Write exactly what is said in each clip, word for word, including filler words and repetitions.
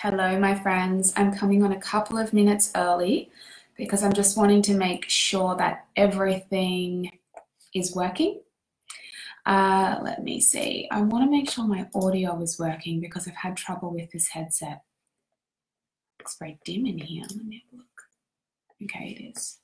Hello, my friends. I'm coming on a couple of minutes early because I'm just wanting to make sure that everything is working. Uh, let me see. I want to make sure my audio is working because I've had trouble with this headset. It's very dim in here. Let me have a look. Okay, it is.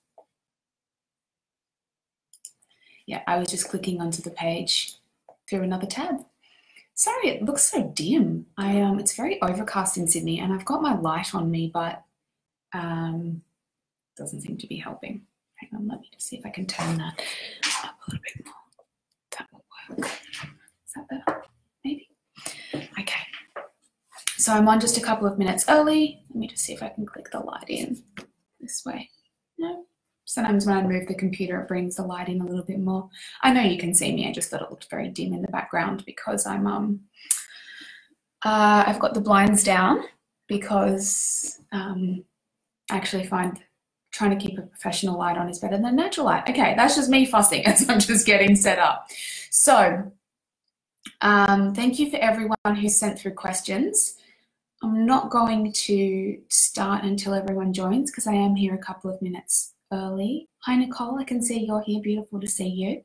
Yeah, I was just clicking onto the page through another tab. Sorry, it looks so dim. I um, It's very overcast in Sydney and I've got my light on me, but um, doesn't seem to be helping. Hang on, let me just see if I can turn that up a little bit more. That will work. Is that better? Maybe. Okay. So I'm on just a couple of minutes early. Let me just see if I can click the light in this way. No. Sometimes when I move the computer, it brings the light in a little bit more. I know you can see me. I just thought it looked very dim in the background because I'm um uh, I've got the blinds down because um, I actually find trying to keep a professional light on is better than natural light. Okay, that's just me fussing as I'm just getting set up. So um, thank you for everyone who sent through questions. I'm not going to start until everyone joins because I am here a couple of minutes early. Hi, Nicole. I can see you're here. Beautiful to see you.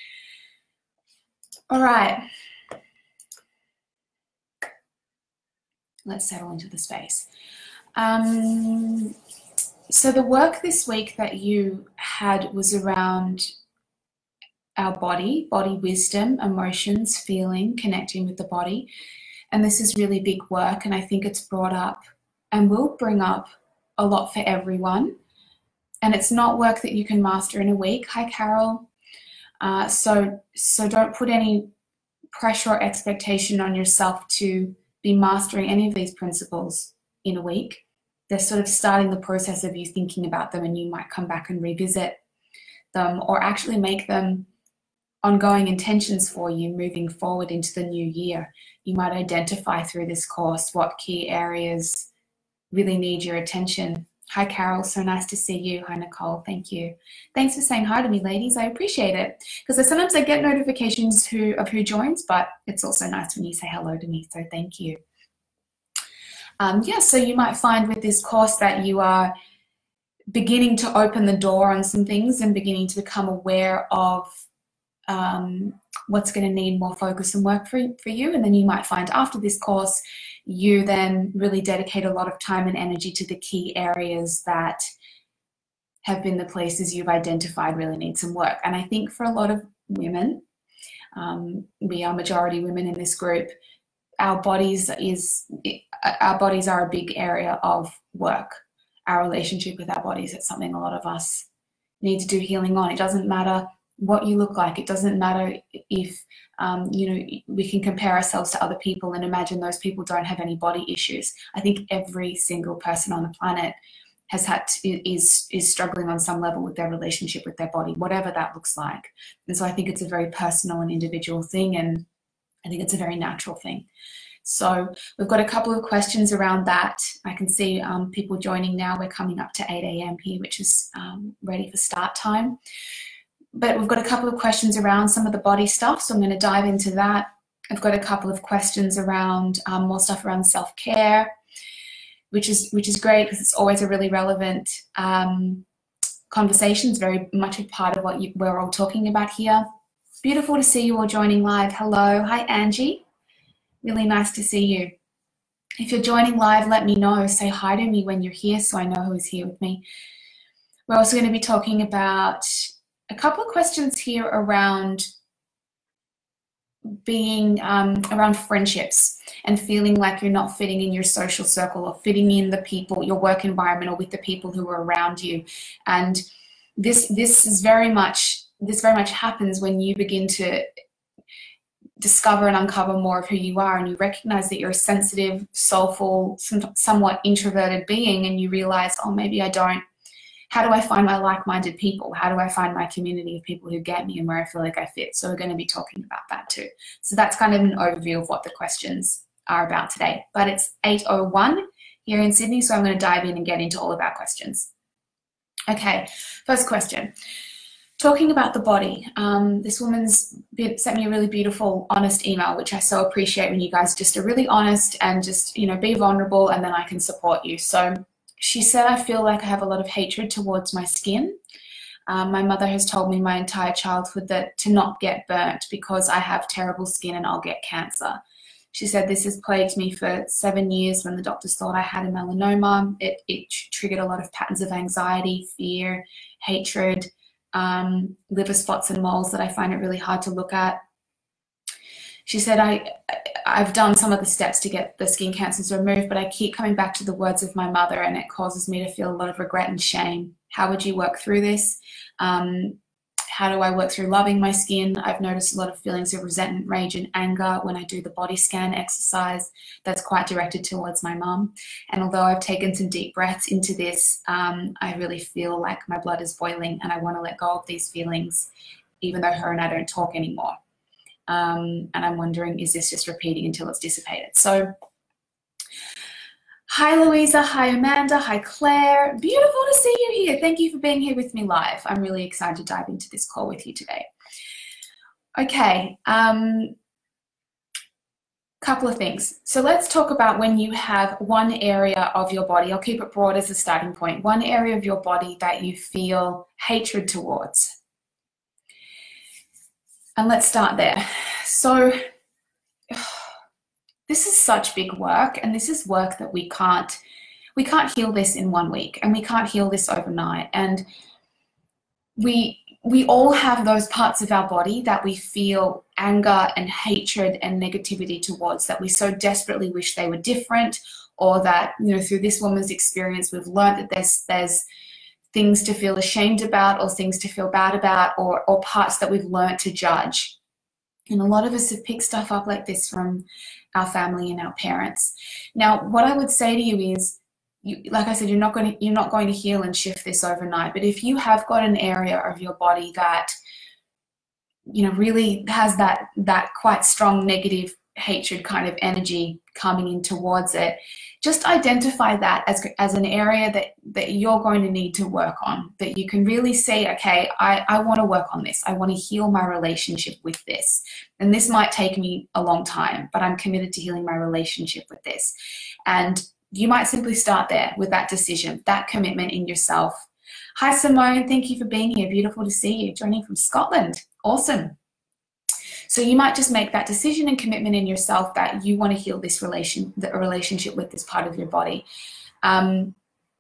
All right. Let's settle into the space. Um, so the work this week that you had was around our body, body wisdom, emotions, feeling, connecting with the body. And this is really big work. And I think it's brought up and will bring up a lot for everyone. And it's not work that you can master in a week. Hi, Carol. Uh, so, so don't put any pressure or expectation on yourself to be mastering any of these principles in a week. They're sort of starting the process of you thinking about them, and you might come back and revisit them or actually make them ongoing intentions for you moving forward into the new year. You might identify through this course what key areas really need your attention. Hi, Carol. So nice to see you. Hi, Nicole. Thank you. Thanks for saying hi to me, ladies. I appreciate it because sometimes I get notifications who of who joins, but it's also nice when you say hello to me. So thank you. Um, yeah, so you might find with this course that you are beginning to open the door on some things and beginning to become aware of um, what's going to need more focus and work for, for you. And then you might find after this course, you then really dedicate a lot of time and energy to the key areas that have been the places you've identified really need some work. And I think for a lot of women, um, we are majority women in this group, our bodies is our bodies are a big area of work. Our relationship with our bodies, it's something a lot of us need to do healing on. It doesn't matter what you look like. It doesn't matter if, um, you know, we can compare ourselves to other people and imagine those people don't have any body issues. I think every single person on the planet has had to, is, is struggling on some level with their relationship with their body, whatever that looks like. And so I think it's a very personal and individual thing, and I think it's a very natural thing. So we've got a couple of questions around that. I can see um, people joining now. We're coming up to eight A M here, which is um, ready for start time. But we've got a couple of questions around some of the body stuff, so I'm going to dive into that. I've got a couple of questions around um, more stuff around self-care, which is which is great because it's always a really relevant um, conversation. It's very much a part of what you, we're all talking about here. Beautiful to see you all joining live. Hello. Hi, Angie. Really nice to see you. If you're joining live, let me know. Say hi to me when you're here so I know who is here with me. We're also going to be talking about a couple of questions here around being um, around friendships and feeling like you're not fitting in your social circle or fitting in the people, your work environment, or with the people who are around you. And this this is very much this very much happens when you begin to discover and uncover more of who you are, and you recognize that you're a sensitive, soulful, some, somewhat introverted being, and you realize, oh, maybe I don't. How do I find my like-minded people? How do I find my community of people who get me and where I feel like I fit? So we're going to be talking about that too. So that's kind of an overview of what the questions are about today. But it's eight oh one here in Sydney, so I'm going to dive in and get into all of our questions. Okay, first question. talking about the body, um, this woman's sent me a really beautiful, honest email, which I so appreciate when you guys just are really honest and just, you know, be vulnerable, and then I can support you. So she said, I feel like I have a lot of hatred towards my skin. Um, my mother has told me my entire childhood that to not get burnt because I have terrible skin and I'll get cancer. She said this has plagued me for seven years when the doctors thought I had a melanoma. It, it triggered a lot of patterns of anxiety, fear, hatred, um, liver spots and moles that I find it really hard to look at. She said, I, I've done some of the steps to get the skin cancers removed, but I keep coming back to the words of my mother, and it causes me to feel a lot of regret and shame. How would you work through this? Um, how do I work through loving my skin? I've noticed a lot of feelings of resentment, rage, and anger when I do the body scan exercise that's quite directed towards my mum. And although I've taken some deep breaths into this, um, I really feel like my blood is boiling and I want to let go of these feelings, even though her and I don't talk anymore. Um, and I'm wondering, is this just repeating until it's dissipated? So, hi Louisa, hi Amanda, hi Claire. Beautiful to see you here. Thank you for being here with me live. I'm really excited to dive into this call with you today. Okay, um, couple of things. So let's talk about when you have one area of your body, I'll keep it broad as a starting point, one area of your body that you feel hatred towards. And let's start there. So this is such big work, and this is work that we can't, we can't heal this in one week, and we can't heal this overnight. And we, we all have those parts of our body that we feel anger and hatred and negativity towards, that we so desperately wish they were different, or that, you know, through this woman's experience, we've learned that there's, there's things to feel ashamed about, or things to feel bad about, or, or parts that we've learned to judge. And a lot of us have picked stuff up like this from our family and our parents. Now, what I would say to you is, you, like I said, you're not going to, you're not going to heal and shift this overnight. But if you have got an area of your body that, you know, really has that, that quite strong negative hatred kind of energy coming in towards it, just identify that as, as an area that, that you're going to need to work on, that you can really say, okay, I, I want to work on this. I want to heal my relationship with this. And this might take me a long time, but I'm committed to healing my relationship with this. And you might simply start there with that decision, that commitment in yourself. Hi, Simone. Thank you for being here. Beautiful to see you. Joining from Scotland. Awesome. So you might just make that decision and commitment in yourself that you want to heal this relation, the relationship with this part of your body. Um,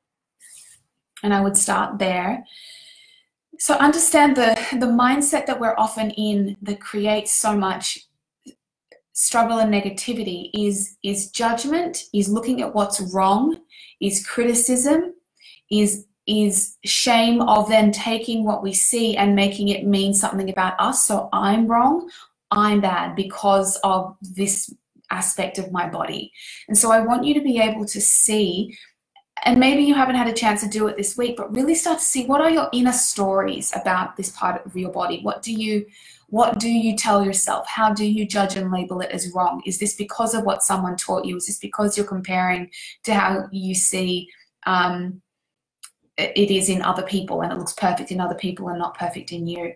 and I would start there. So understand the, the mindset that we're often in that creates so much struggle and negativity is, is judgment, is looking at what's wrong, is criticism, is, is shame of then taking what we see and making it mean something about us. So I'm wrong. I'm bad because of this aspect of my body. And so I want you to be able to see, and maybe you haven't had a chance to do it this week, but really start to see, what are your inner stories about this part of your body? What do you, what do you tell yourself? How do you judge and label it as wrong? Is this because of what someone taught you? Is this because you're comparing to how you see um, it is in other people, and it looks perfect in other people and not perfect in you?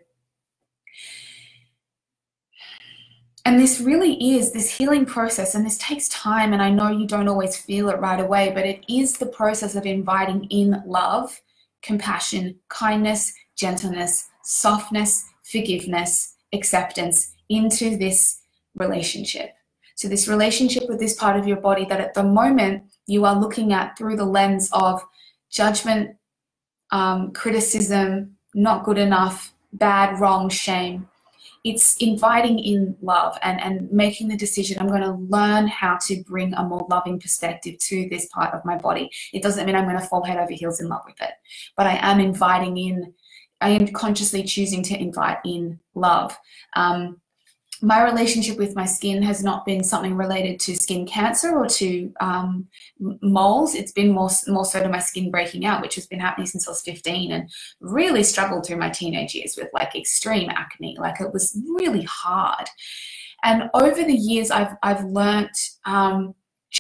And this really is this healing process, and this takes time, and I know you don't always feel it right away, but it is the process of inviting in love, compassion, kindness, gentleness, softness, forgiveness, acceptance into this relationship. So this relationship with this part of your body that at the moment you are looking at through the lens of judgment, um, criticism, not good enough, bad, wrong, shame. It's inviting in love and, and making the decision, I'm going to learn how to bring a more loving perspective to this part of my body. It doesn't mean I'm going to fall head over heels in love with it, but I am inviting in, I am consciously choosing to invite in love. Um, my relationship with my skin has not been something related to skin cancer or to um, moles. It's been more, more so to my skin breaking out, which has been happening since I was fifteen, and really struggled through my teenage years with like extreme acne. Like, it was really hard. And over the years, I've, I've learnt um,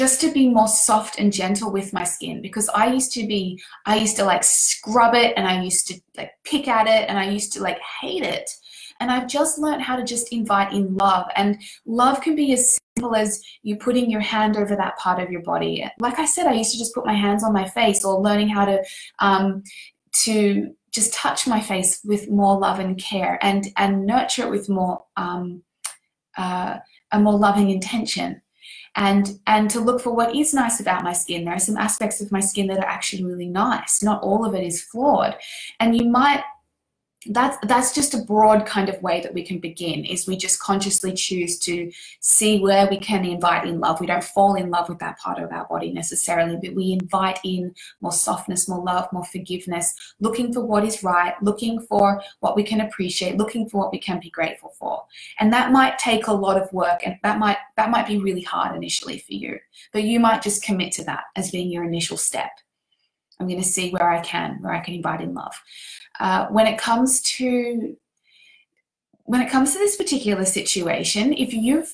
just to be more soft and gentle with my skin, because I used to be, I used to like scrub it, and I used to like pick at it, and I used to like hate it. And I've just learned how to just invite in love. And love can be as simple as you putting your hand over that part of your body. Like I said, I used to just put my hands on my face, or learning how to um, to just touch my face with more love and care, and and nurture it with more um, uh, a more loving intention. And and to look for what is nice about my skin. There are some aspects of my skin that are actually really nice. Not all of it is flawed. And you might, that's that's just a broad kind of way that we can begin, is we just consciously choose to see where we can invite in love. We don't fall in love with that part of our body necessarily, but we invite in more softness, more love, more forgiveness, looking for what is right, looking for what we can appreciate, looking for what we can be grateful for. And that might take a lot of work, and that might that might be really hard initially for you, but you might just commit to that as being your initial step. I'm going to see where I can, where I can invite in love. Uh, when it comes to when it comes to this particular situation, if you've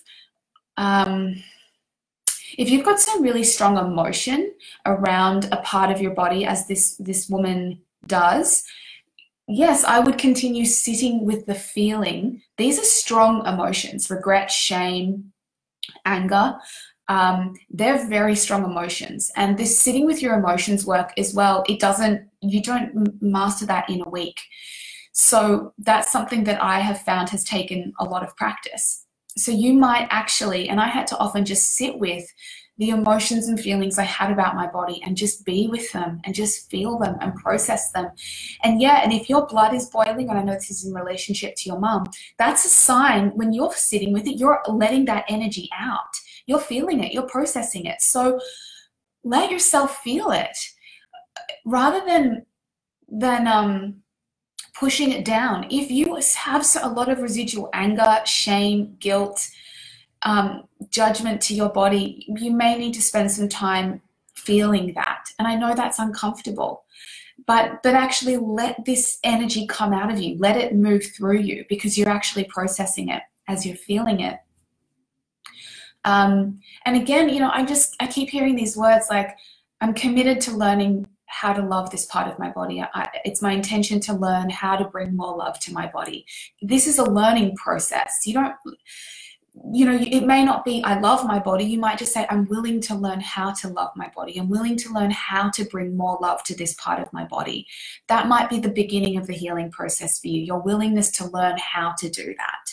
um, if you've got some really strong emotion around a part of your body, as this this woman does, yes, I would continue sitting with the feeling. These are strong emotions: regret, shame, anger. Um, they're very strong emotions, and this sitting with your emotions work as well, it doesn't, you don't master that in a week. So that's something that I have found has taken a lot of practice. So you might actually, and I had to often just sit with the emotions and feelings I had about my body, and just be with them, and just feel them and process them. And yeah, and if your blood is boiling, and I know this is in relationship to your mum, that's a sign. When you're sitting with it, you're letting that energy out. You're feeling it, you're processing it. So let yourself feel it, rather than than um, pushing it down. If you have a lot of residual anger, shame, guilt, um, judgment to your body, you may need to spend some time feeling that. And I know that's uncomfortable, but but actually let this energy come out of you. Let it move through you, because you're actually processing it as you're feeling it. Um, and again, you know, I just, I keep hearing these words like, I'm committed to learning how to love this part of my body. I, it's my intention to learn how to bring more love to my body. This is a learning process. You don't, you know, it may not be, I love my body. You might just say, I'm willing to learn how to love my body. I'm willing to learn how to bring more love to this part of my body. That might be the beginning of the healing process for you, your willingness to learn how to do that.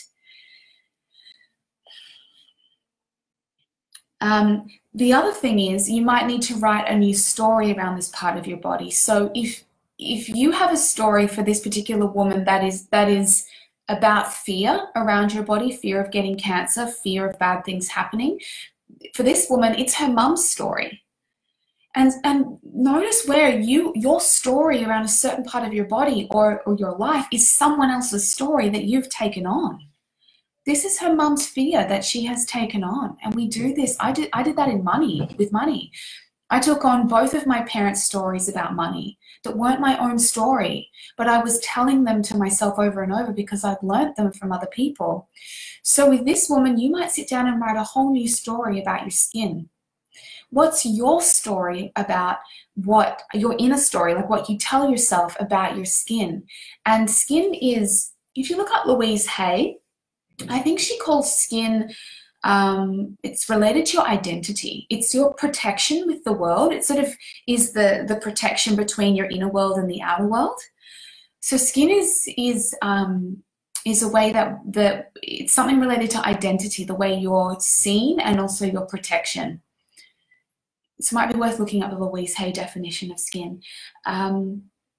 Um, the other thing is, you might need to write a new story around this part of your body. So if if you have a story for this particular woman that is that is about fear around your body, fear of getting cancer, fear of bad things happening, for this woman, it's her mum's story. And and notice where you your story around a certain part of your body or, or your life is someone else's story that you've taken on. This is her mum's fear that she has taken on. And we do this. I did I did that in money, with money. I took on both of my parents' stories about money that weren't my own story, but I was telling them to myself over and over because I'd learnt them from other people. So with this woman, you might sit down and write a whole new story about your skin. What's your story about what your inner story, like what you tell yourself about your skin? And skin is, if you look up Louise Hay, I think she calls skin, um, it's related to your identity. It's your protection with the world. It sort of is the, the protection between your inner world and the outer world. So skin is, is, um, is a way that, the, it's something related to identity, the way you're seen, and also your protection. So it might be worth looking up the Louise Hay definition of skin. Um,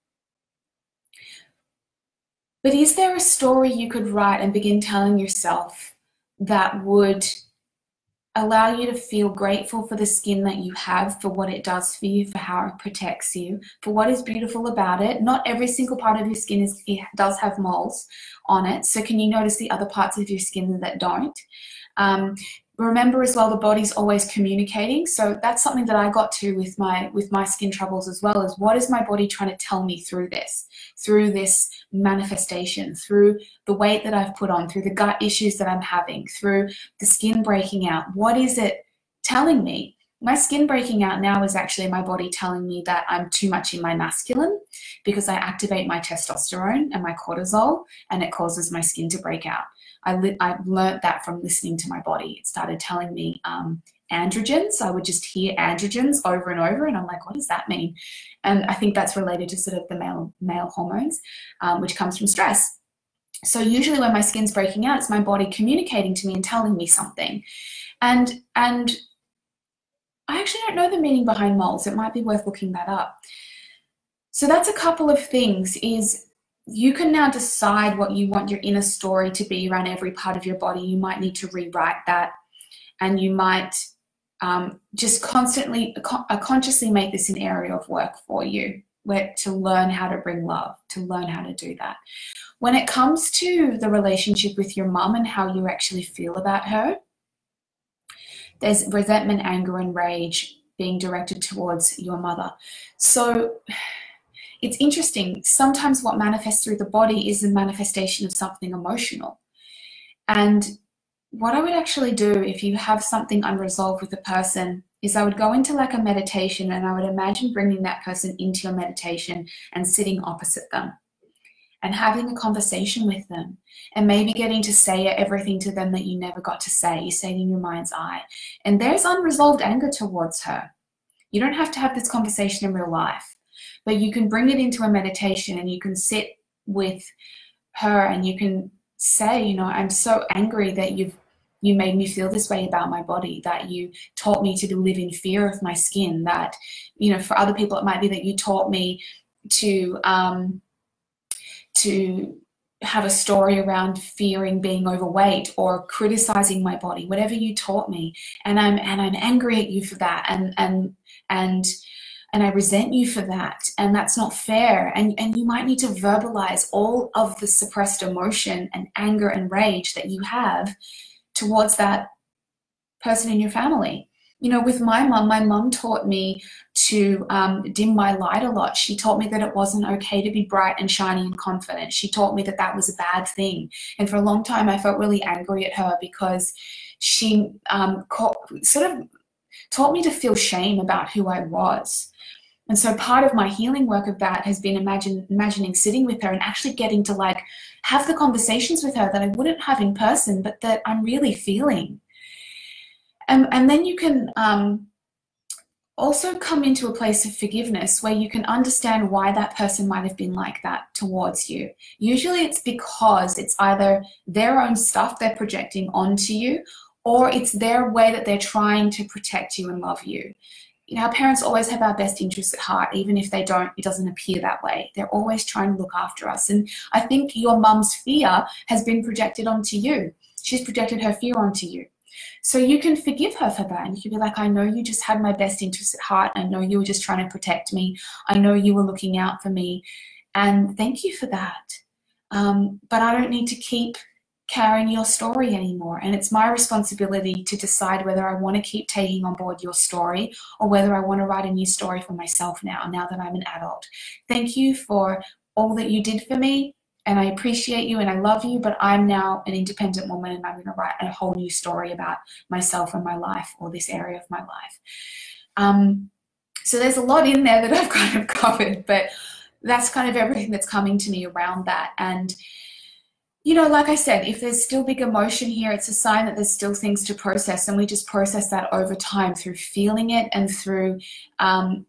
But is there a story you could write and begin telling yourself that would allow you to feel grateful for the skin that you have, for what it does for you, for how it protects you, for what is beautiful about it? Not every single part of your skin is, it does have moles on it. So can you notice the other parts of your skin that don't? Um, Remember as well, the body's always communicating. So that's something that I got to with my with my skin troubles as well, is what is my body trying to tell me through this, through this manifestation, through the weight that I've put on, through the gut issues that I'm having, through the skin breaking out. What is it telling me? My skin breaking out now is actually my body telling me that I'm too much in my masculine because I activate my testosterone and my cortisol, and it causes my skin to break out. I, li- I learned that from listening to my body. It started telling me um, androgens. I would just hear androgens over and over, and I'm like, what does that mean? And I think that's related to sort of the male, male hormones, um, which comes from stress. So usually when my skin's breaking out, it's my body communicating to me and telling me something. And, and I actually don't know the meaning behind moles. It might be worth looking that up. So that's a couple of things. Is you can now decide what you want your inner story to be around every part of your body. You might need to rewrite that, and you might um, just constantly, uh, consciously make this an area of work for you, where to learn how to bring love, to learn how to do that. When it comes to the relationship with your mum and how you actually feel about her, there's resentment, anger, and rage being directed towards your mother. So it's interesting. Sometimes what manifests through the body is a manifestation of something emotional. And what I would actually do if you have something unresolved with a person is I would go into like a meditation, and I would imagine bringing that person into your meditation and sitting opposite them and having a conversation with them, and maybe getting to say everything to them that you never got to say. You say it in your mind's eye. And there's unresolved anger towards her. You don't have to have this conversation in real life, but you can bring it into a meditation, and you can sit with her and you can say, you know, I'm so angry that you've you made me feel this way about my body, that you taught me to live in fear of my skin, that, you know, for other people it might be that you taught me to um, to have a story around fearing being overweight or criticizing my body, whatever you taught me, and I'm and I'm angry at you for that, and and and and I resent you for that, and that's not fair. And and you might need to verbalize all of the suppressed emotion and anger and rage that you have towards that person in your family. You know, with my mum, my mum taught me to um, dim my light a lot. She taught me that it wasn't okay to be bright and shiny and confident. She taught me that that was a bad thing. And for a long time, I felt really angry at her because she um, sort of taught me to feel shame about who I was. And so part of my healing work of that has been imagine, imagining sitting with her and actually getting to like have the conversations with her that I wouldn't have in person, but that I'm really feeling. And, and then you can um, also come into a place of forgiveness where you can understand why that person might have been like that towards you. Usually it's because it's either their own stuff they're projecting onto you, or it's their way that they're trying to protect you and love you. You know, our parents always have our best interests at heart, even if they don't, it doesn't appear that way. They're always trying to look after us. And I think your mum's fear has been projected onto you. She's projected her fear onto you. So you can forgive her for that. And you can be like, I know you just had my best interests at heart. I know you were just trying to protect me. I know you were looking out for me. And thank you for that. Um, but I don't need to keep carrying your story anymore. And it's my responsibility to decide whether I want to keep taking on board your story or whether I want to write a new story for myself now, now that I'm an adult. Thank you for all that you did for me. And I appreciate you and I love you, but I'm now an independent woman and I'm going to write a whole new story about myself and my life, or this area of my life. Um, so there's a lot in there that I've kind of covered, but that's kind of everything that's coming to me around that. And, you know, like I said, if there's still big emotion here, it's a sign that there's still things to process, and we just process that over time through feeling it and through um,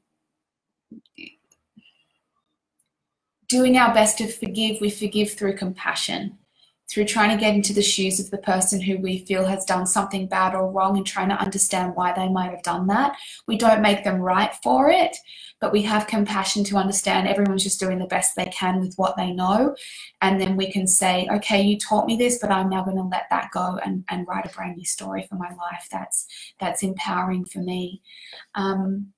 doing our best to forgive. We forgive through compassion, through trying to get into the shoes of the person who we feel has done something bad or wrong and trying to understand why they might have done that. We don't make them right for it, but we have compassion to understand everyone's just doing the best they can with what they know. And then we can say, okay, you taught me this, but I'm now going to let that go and, and write a brand new story for my life. That's, that's empowering for me. Um,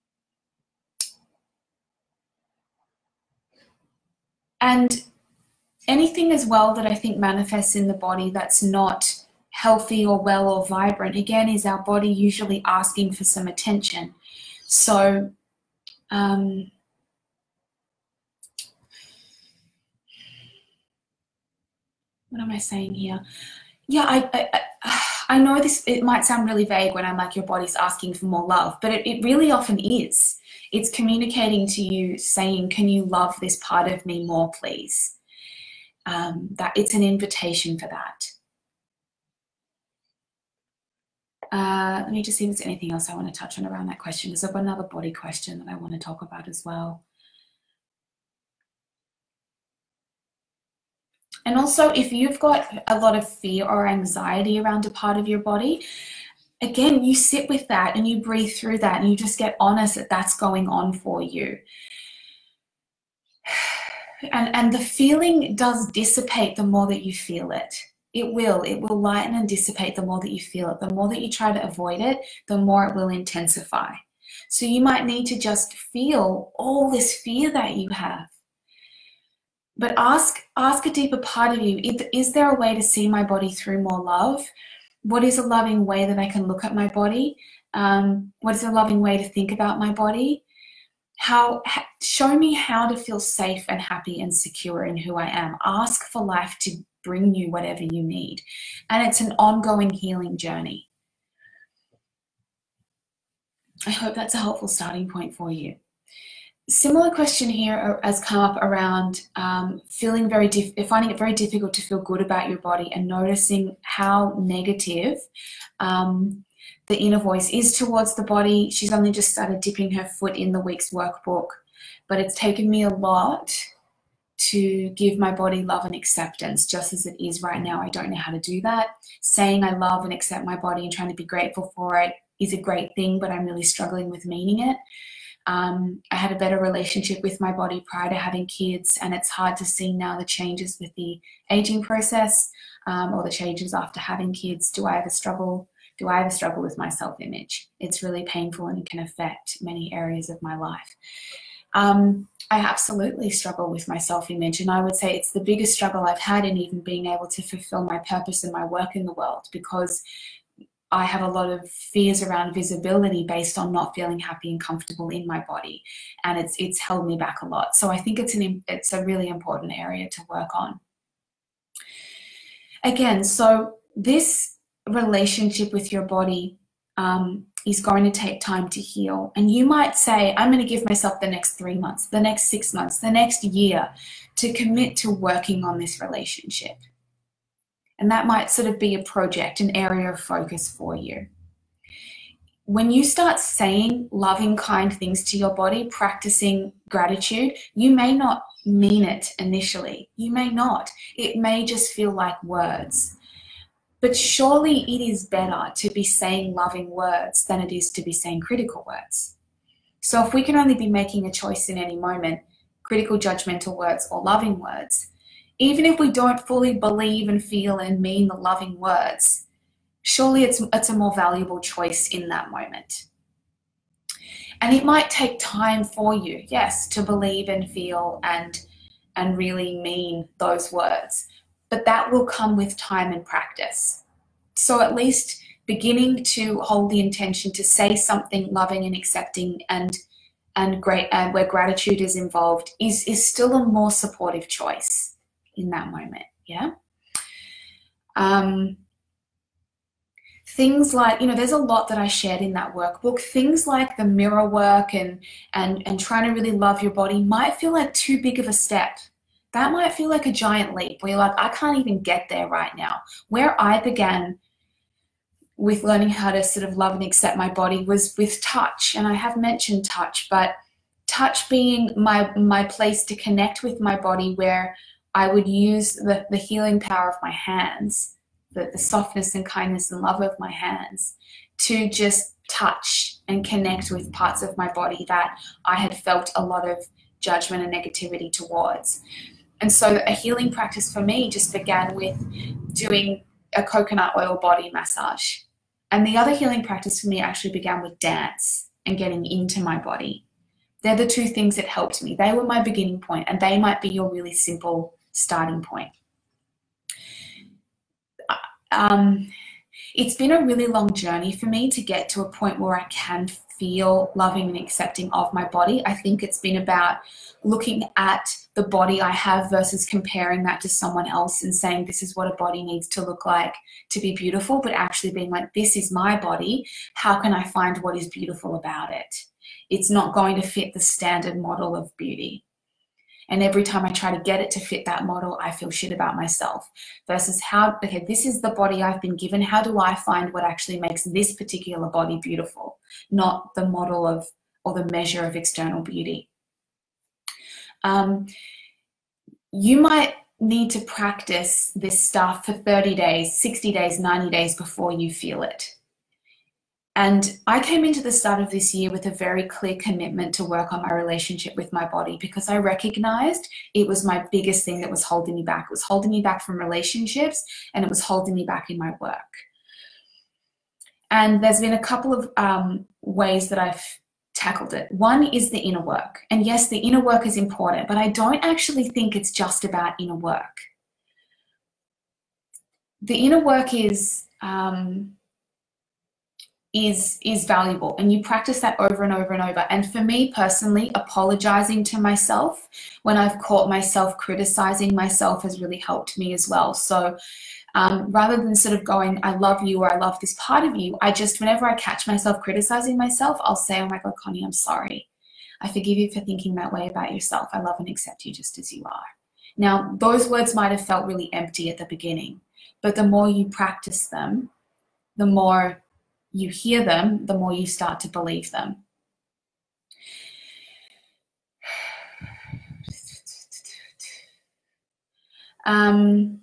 and anything as well that I think manifests in the body that's not healthy or well or vibrant, again, is our body usually asking for some attention. So um, what am I saying here? Yeah, I, I, I know this, it might sound really vague when I'm like, your body's asking for more love, but it, it really often is. It's communicating to you saying, can you love this part of me more, please? Um, that it's an invitation for that. Uh, let me just see if there's anything else I want to touch on around that question. There's another body question that I want to talk about as well. And also, if you've got a lot of fear or anxiety around a part of your body, again, you sit with that and you breathe through that and you just get honest that that's going on for you. And, and the feeling does dissipate the more that you feel it. It will. It will lighten and dissipate the more that you feel it. The more that you try to avoid it, the more it will intensify. So you might need to just feel all this fear that you have. But ask, ask a deeper part of you, is there a way to see my body through more love? What is a loving way that I can look at my body? Um, what is a loving way to think about my body? How, ha, show me how to feel safe and happy and secure in who I am. Ask for life to bring you whatever you need. And it's an ongoing healing journey. I hope that's a helpful starting point for you. Similar question here has come up around um, feeling very diff finding it very difficult to feel good about your body and noticing how negative um, the inner voice is towards the body. She's only just started dipping her foot in the week's workbook, but it's taken me a lot to give my body love and acceptance just as it is right now. I don't know how to do that. Saying I love and accept my body and trying to be grateful for it is a great thing, but I'm really struggling with meaning it. Um, I had a better relationship with my body prior to having kids, and it's hard to see now the changes with the aging process um, or the changes after having kids. Do I ever struggle? Do I ever struggle with my self-image? It's really painful and it can affect many areas of my life. Um, I absolutely struggle with my self-image, and I would say it's the biggest struggle I've had in even being able to fulfill my purpose and my work in the world, because I have a lot of fears around visibility based on not feeling happy and comfortable in my body, and it's it's held me back a lot. So I think it's an it's a really important area to work on. Again, so this relationship with your body um, is going to take time to heal, and you might say, I'm going to give myself the next three months, the next six months, the next year to commit to working on this relationship. And that might sort of be a project, an area of focus for you. When you start saying loving, kind things to your body, practicing gratitude, you may not mean it initially. You may not. It may just feel like words. But surely it is better to be saying loving words than it is to be saying critical words. So if we can only be making a choice in any moment, critical, judgmental words or loving words, even if we don't fully believe and feel and mean the loving words, surely it's, it's a more valuable choice in that moment. And it might take time for you, yes, to believe and feel and, and really mean those words, but that will come with time and practice. So at least beginning to hold the intention to say something loving and accepting and, and great, and where gratitude is involved is, is still a more supportive choice in that moment, yeah? Um, things like, you know, there's a lot that I shared in that workbook. Things like the mirror work and, and, and trying to really love your body might feel like too big of a step. That might feel like a giant leap where you're like, I can't even get there right now. Where I began with learning how to sort of love and accept my body was with touch. And I have mentioned touch, but touch being my, my place to connect with my body, where I would use the, the healing power of my hands, the, the softness and kindness and love of my hands, to just touch and connect with parts of my body that I had felt a lot of judgment and negativity towards. And so a healing practice for me just began with doing a coconut oil body massage. And the other healing practice for me actually began with dance and getting into my body. They're the two things that helped me. They were my beginning point, and they might be your really simple starting point. Um, It's been a really long journey for me to get to a point where I can feel loving and accepting of my body. I think it's been about looking at the body I have versus comparing that to someone else and saying this is what a body needs to look like to be beautiful, but actually being like, this is my body. How can I find what is beautiful about it? It's not going to fit the standard model of beauty. And every time I try to get it to fit that model, I feel shit about myself. Versus how, okay, this is the body I've been given. How do I find what actually makes this particular body beautiful? Not the model of, or the measure of external beauty. Um, you might need to practice this stuff for thirty days, sixty days, ninety days before you feel it. And I came into the start of this year with a very clear commitment to work on my relationship with my body, because I recognized it was my biggest thing that was holding me back. It was holding me back from relationships, and it was holding me back in my work. And there's been a couple of um, ways that I've tackled it. One is the inner work. And yes, the inner work is important, but I don't actually think it's just about inner work. The inner work is... Um, is is valuable, and you practice that over and over and over. And for me personally, apologizing to myself when I've caught myself criticizing myself has really helped me as well. So um, rather than sort of going, I love you, or I love this part of you, I just, whenever I catch myself criticizing myself, I'll say, oh my God, Connie, I'm sorry. I forgive you for thinking that way about yourself. I love and accept you just as you are. Now, those words might have felt really empty at the beginning, but the more you practice them, the more you hear them, the more you start to believe them. Um,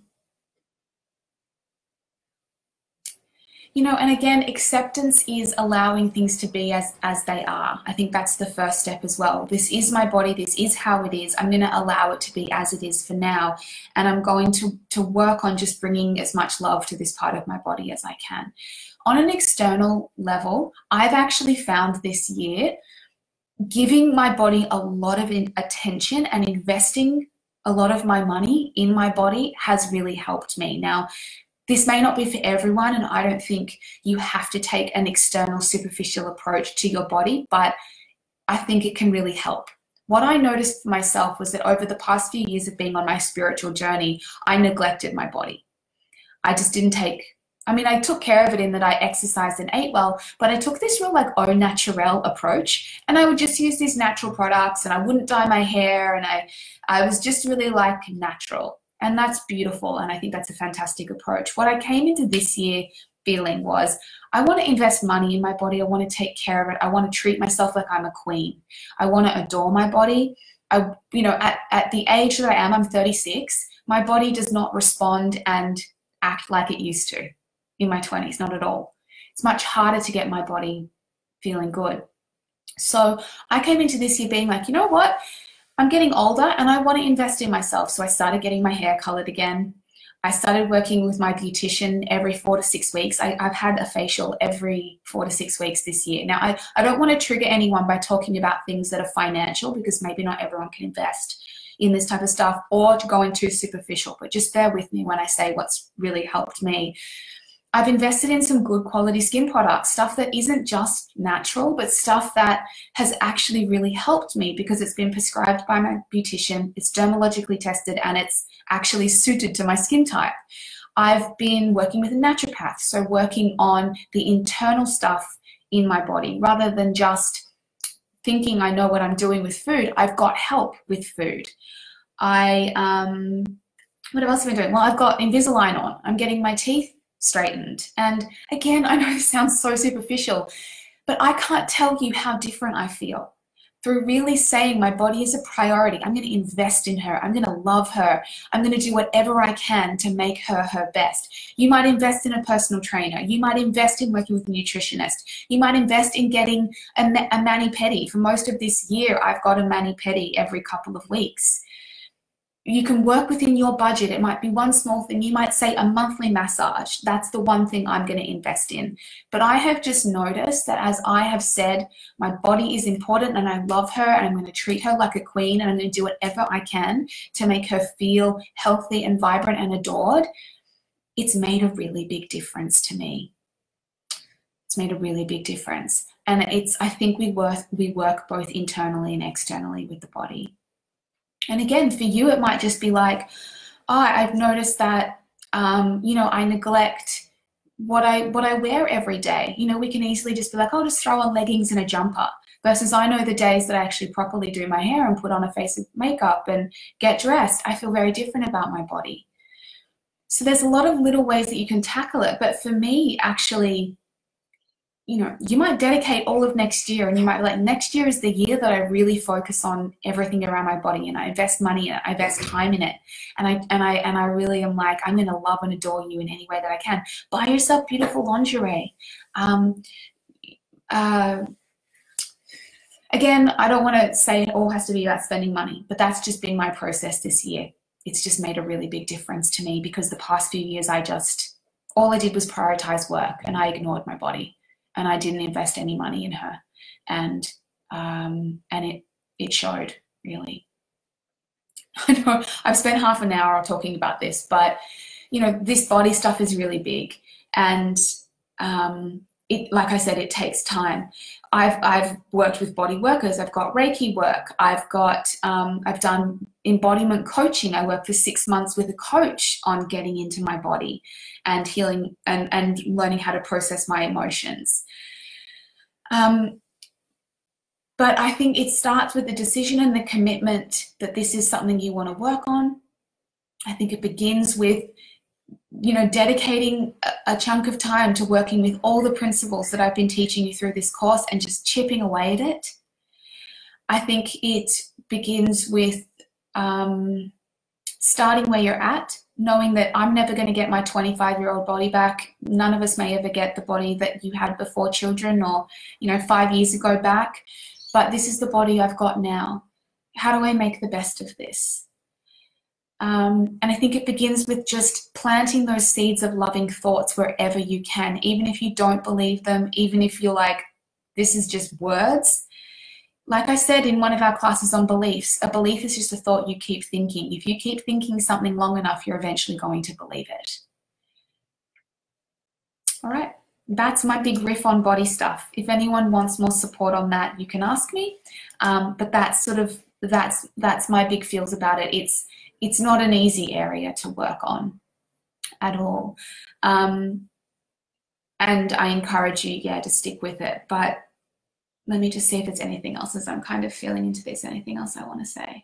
you know, and again, acceptance is allowing things to be as, as they are. I think that's the first step as well. This is my body. This is how it is. I'm going to allow it to be as it is for now. And I'm going to, to work on just bringing as much love to this part of my body as I can. On an external level, I've actually found this year giving my body a lot of attention and investing a lot of my money in my body has really helped me. Now, this may not be for everyone, and I don't think you have to take an external, superficial approach to your body, but I think it can really help. What I noticed for myself was that over the past few years of being on my spiritual journey, I neglected my body. I just didn't take I mean, I took care of it in that I exercised and ate well, but I took this real like au naturel approach, and I would just use these natural products, and I wouldn't dye my hair, and I, I was just really like natural, and that's beautiful, and I think that's a fantastic approach. What I came into this year feeling was, I want to invest money in my body. I want to take care of it. I want to treat myself like I'm a queen. I want to adore my body. I, you know, at, at the age that I am, I'm thirty-six, my body does not respond and act like it used to. In my twenties, not at all. It's much harder to get my body feeling good. So I came into this year being like, you know what? I'm getting older and I want to invest in myself. So I started getting my hair colored again. I started working with my beautician every four to six weeks. I, I've had a facial every four to six weeks this year. Now, I, I don't want to trigger anyone by talking about things that are financial, because maybe not everyone can invest in this type of stuff, or going too superficial, but just bear with me when I say what's really helped me. I've invested in some good quality skin products, stuff that isn't just natural, but stuff that has actually really helped me because it's been prescribed by my beautician, it's dermatologically tested, and it's actually suited to my skin type. I've been working with a naturopath, so working on the internal stuff in my body rather than just thinking I know what I'm doing with food. I've got help with food. I, um, what else have I been doing? Well, I've got Invisalign on. I'm getting my teeth straightened. And again, I know this sounds so superficial, but I can't tell you how different I feel through really saying my body is a priority. I'm going to invest in her. I'm going to love her. I'm going to do whatever I can to make her her best. You might invest in a personal trainer. You might invest in working with a nutritionist. You might invest in getting a, a mani-pedi. For most of this year, I've got a mani-pedi every couple of weeks. You can work within your budget. It might be one small thing. You might say a monthly massage. That's the one thing I'm going to invest in. But I have just noticed that as I have said, my body is important and I love her and I'm going to treat her like a queen and I'm going to do whatever I can to make her feel healthy and vibrant and adored. It's made a really big difference to me. made a really big difference. And it's, I think we work, we work both internally and externally with the body. And again, for you, it might just be like, oh, I've noticed that, um, you know, I neglect what I what I wear every day. You know, we can easily just be like, I'll just throw on leggings and a jumper. Versus I know the days that I actually properly do my hair and put on a face of makeup and get dressed, I feel very different about my body. So there's a lot of little ways that you can tackle it. But for me, actually, you know, you might dedicate all of next year, and you might be like, next year is the year that I really focus on everything around my body, and I invest money in it, I invest time in it, and I and I and I really am like, I'm going to love and adore you in any way that I can. Buy yourself beautiful lingerie. Um, uh, again, I don't want to say it all has to be about spending money, but that's just been my process this year. It's just made a really big difference to me, because the past few years, I just all I did was prioritize work, and I ignored my body. And I didn't invest any money in her, and um, and it it showed, really. I know I've spent half an hour talking about this, but you know, this body stuff is really big, and um, it, like I said, it takes time. I've I've worked with body workers. I've got Reiki work. I've got um, I've done embodiment coaching. I worked for six months with a coach on getting into my body and healing and and learning how to process my emotions. Um, but I think it starts with the decision and the commitment that this is something you want to work on. I think it begins with, you know, dedicating a, a chunk of time to working with all the principles that I've been teaching you through this course and just chipping away at it. I think it begins with um, starting where you're at, knowing that I'm never going to get my twenty-five-year-old body back. None of us may ever get the body that you had before children, or, you know, five years ago back. But this is the body I've got now. How do I make the best of this? Um, and I think it begins with just planting those seeds of loving thoughts wherever you can, even if you don't believe them, even if you're like, this is just words. Like I said in one of our classes on beliefs, a belief is just a thought you keep thinking. If you keep thinking something long enough, you're eventually going to believe it. All right, that's my big riff on body stuff. If anyone wants more support on that, you can ask me. Um, but that's sort of, that's, that's my big feels about it. It's, it's not an easy area to work on at all. Um, and I encourage you, yeah, to stick with it. But let me just see if there's anything else as I'm kind of feeling into this. Anything else I want to say?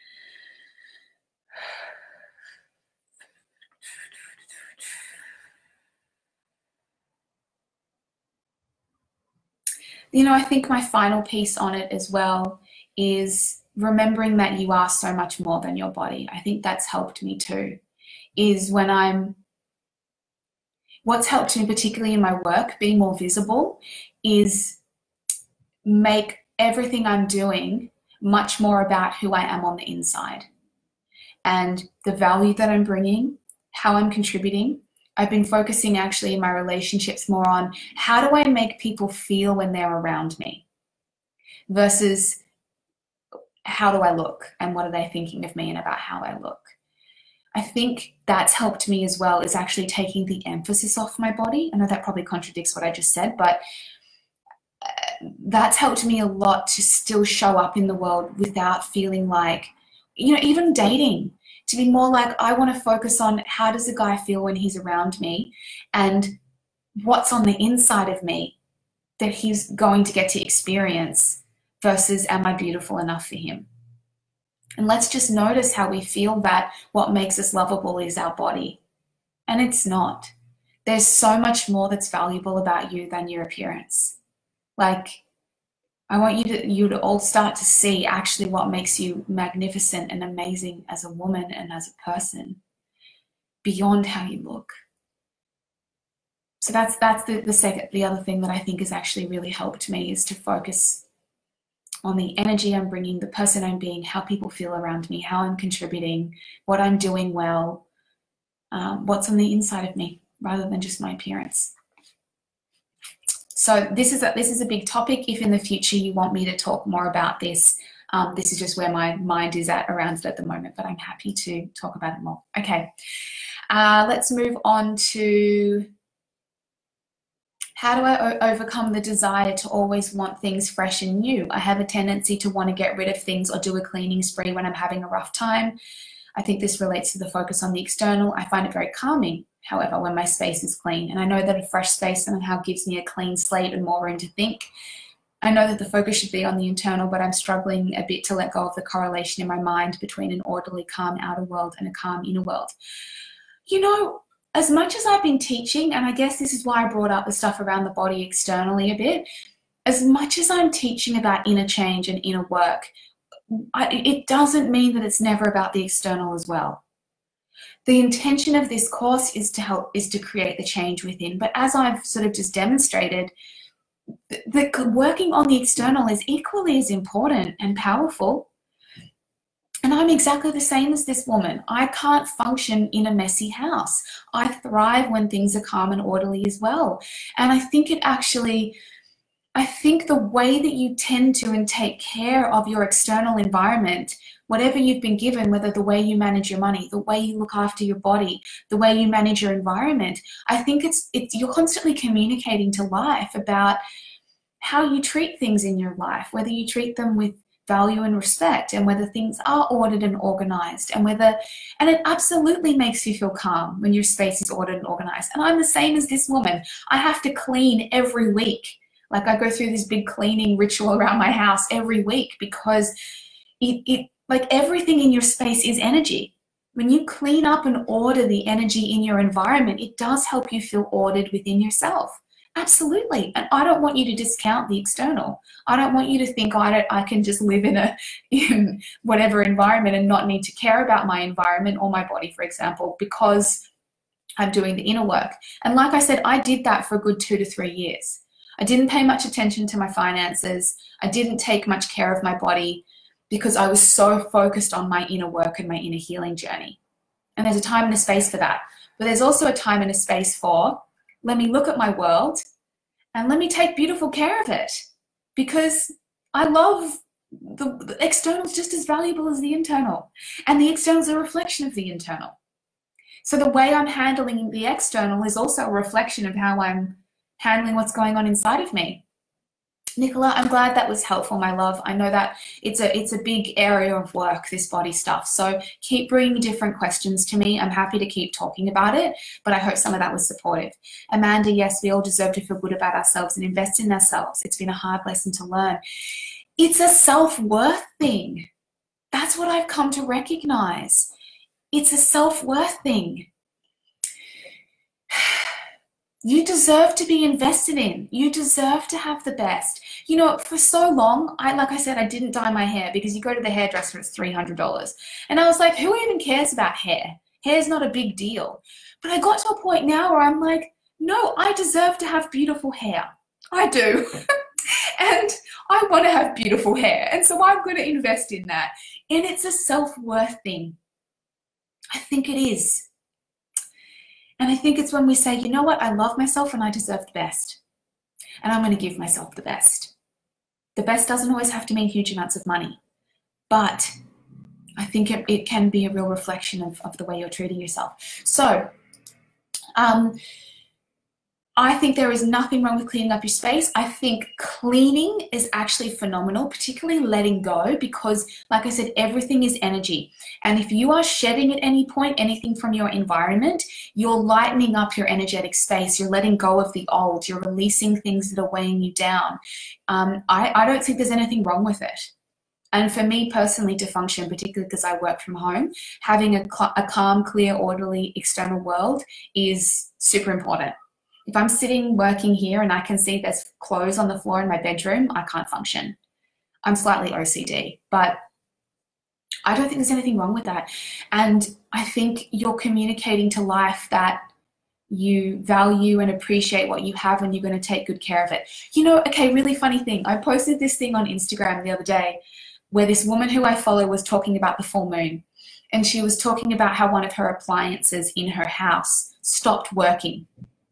You know, I think my final piece on it as well is remembering that you are so much more than your body. I think that's helped me too, is when I'm, what's helped me particularly in my work, being more visible, is make everything I'm doing much more about who I am on the inside and the value that I'm bringing, how I'm contributing. I've been focusing actually in my relationships more on how do I make people feel when they're around me versus how do I look and what are they thinking of me and about how I look. I think that's helped me as well, is actually taking the emphasis off my body. I know that probably contradicts what I just said, but that's helped me a lot to still show up in the world without feeling like, you know, even dating, to be more like, I want to focus on how does a guy feel when he's around me and what's on the inside of me that he's going to get to experience versus am I beautiful enough for him? And let's just notice how we feel that what makes us lovable is our body. And it's not. There's so much more that's valuable about you than your appearance. Like, I want you to, you to all start to see actually what makes you magnificent and amazing as a woman and as a person beyond how you look. So that's that's the, the second, the other thing that I think has actually really helped me, is to focus on the energy I'm bringing, the person I'm being, how people feel around me, how I'm contributing, what I'm doing well, um, what's on the inside of me, rather than just my appearance. So this is a, this is a big topic. If in the future you want me to talk more about this, um, this is just where my mind is at around it at the moment, but I'm happy to talk about it more. Okay, uh, let's move on to How do I o- overcome the desire to always want things fresh and new? I have a tendency to want to get rid of things or do a cleaning spree when I'm having a rough time. I think this relates to the focus on the external. I find it very calming, however, when my space is clean. And I know that a fresh space somehow gives me a clean slate and more room to think. I know that the focus should be on the internal, but I'm struggling a bit to let go of the correlation in my mind between an orderly, calm outer world and a calm inner world. You know, as much as I've been teaching, and I guess this is why I brought up the stuff around the body externally a bit, as much as I'm teaching about inner change and inner work, I, it doesn't mean that it's never about the external as well. The intention of this course is to help, is to create the change within. But as I've sort of just demonstrated, the, the working on the external is equally as important and powerful. And I'm exactly the same as this woman. I can't function in a messy house. I thrive when things are calm and orderly as well. And I think it actually, I think the way that you tend to and take care of your external environment, whatever you've been given, whether the way you manage your money, the way you look after your body, the way you manage your environment, I think it's, it's you're constantly communicating to life about how you treat things in your life, whether you treat them with value and respect, and whether things are ordered and organized, and whether, and it absolutely makes you feel calm when your space is ordered and organized. And I'm the same as this woman. I have to clean every week. Like, I go through this big cleaning ritual around my house every week because it, it like everything in your space is energy. When you clean up and order the energy in your environment, it does help you feel ordered within yourself. Absolutely. And I don't want you to discount the external. I don't want you to think, oh, I, don't, I can just live in a in whatever environment and not need to care about my environment or my body, for example, because I'm doing the inner work. And like I said, I did that for a good two to three years. I didn't pay much attention to my finances. I didn't take much care of my body because I was so focused on my inner work and my inner healing journey. And there's a time and a space for that. But there's also a time and a space for, let me look at my world and let me take beautiful care of it, because I love the, the external is just as valuable as the internal, and the external is a reflection of the internal. So the way I'm handling the external is also a reflection of how I'm handling what's going on inside of me. Nicola, I'm glad that was helpful, my love. I know that it's a it's a big area of work, this body stuff. So keep bringing different questions to me. I'm happy to keep talking about it, but I hope some of that was supportive. Amanda, yes, we all deserve to feel good about ourselves and invest in ourselves. It's been a hard lesson to learn. It's a self-worth thing. That's what I've come to recognize. It's a self-worth thing. You deserve to be invested in. You deserve to have the best. You know, for so long, I like I said, I didn't dye my hair because you go to the hairdresser, it's three hundred dollars. And I was like, who even cares about hair? Hair's not a big deal. But I got to a point now where I'm like, no, I deserve to have beautiful hair. I do. And I want to have beautiful hair. And so I'm going to invest in that. And it's a self-worth thing. I think it is. And I think it's when we say, you know what, I love myself and I deserve the best. And I'm going to give myself the best. The best doesn't always have to mean huge amounts of money. But I think it, it can be a real reflection of, of the way you're treating yourself. So, um, I think there is nothing wrong with cleaning up your space. I think cleaning is actually phenomenal, particularly letting go, because like I said, everything is energy. And if you are shedding at any point anything from your environment, you're lightening up your energetic space. You're letting go of the old. You're releasing things that are weighing you down. Um, I, I don't think there's anything wrong with it. And for me personally to function, particularly because I work from home, having a, a calm, clear, orderly external world is super important. If I'm sitting working here and I can see there's clothes on the floor in my bedroom, I can't function. I'm slightly O C D, but I don't think there's anything wrong with that. And I think you're communicating to life that you value and appreciate what you have and you're going to take good care of it. You know, okay, really funny thing. I posted this thing on Instagram the other day where this woman who I follow was talking about the full moon. And she was talking about how one of her appliances in her house stopped working.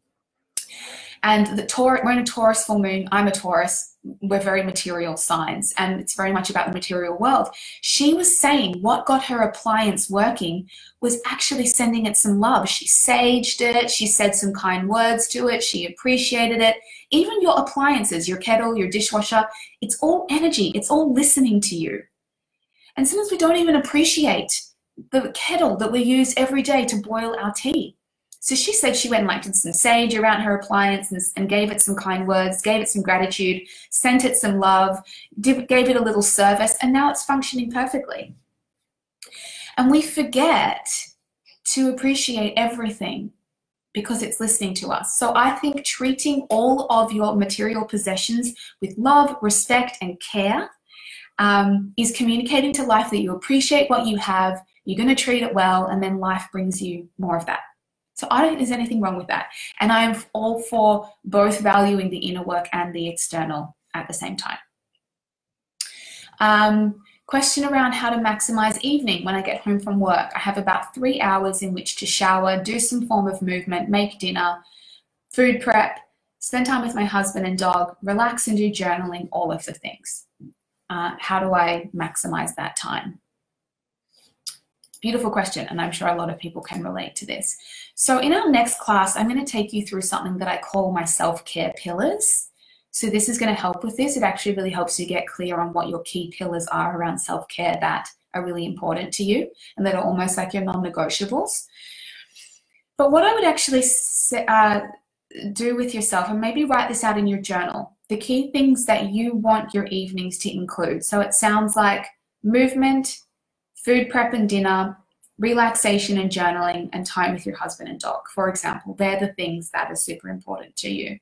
And the Taurus, we're in a Taurus full moon. I'm a Taurus. We're very material signs, and it's very much about the material world. She was saying what got her appliance working was actually sending it some love. She saged it. She said some kind words to it. She appreciated it. Even your appliances, your kettle, your dishwasher, it's all energy. It's all listening to you. And sometimes we don't even appreciate the kettle that we use every day to boil our tea. So she said she went and like did some sage around her appliance and, and gave it some kind words, gave it some gratitude, sent it some love, did, gave it a little service, and now it's functioning perfectly. And we forget to appreciate everything because it's listening to us. So I think treating all of your material possessions with love, respect, and care um, is communicating to life that you appreciate what you have, you're going to treat it well, and then life brings you more of that. So I don't think there's anything wrong with that. And I am all for both valuing the inner work and the external at the same time. Um, question around how to maximize evening when I get home from work. I have about three hours in which to shower, do some form of movement, make dinner, food prep, spend time with my husband and dog, relax and do journaling, all of the things. Uh, how do I maximize that time? Beautiful question, and I'm sure a lot of people can relate to this. So in our next class, I'm going to take you through something that I call my self-care pillars. So this is going to help with this. It actually really helps you get clear on what your key pillars are around self-care that are really important to you and that are almost like your non-negotiables. But what I would actually uh, do with yourself, and maybe write this out in your journal, the key things that you want your evenings to include. So it sounds like movement, food prep and dinner, relaxation and journaling, and time with your husband and dog, for example. They're the things that are super important to you.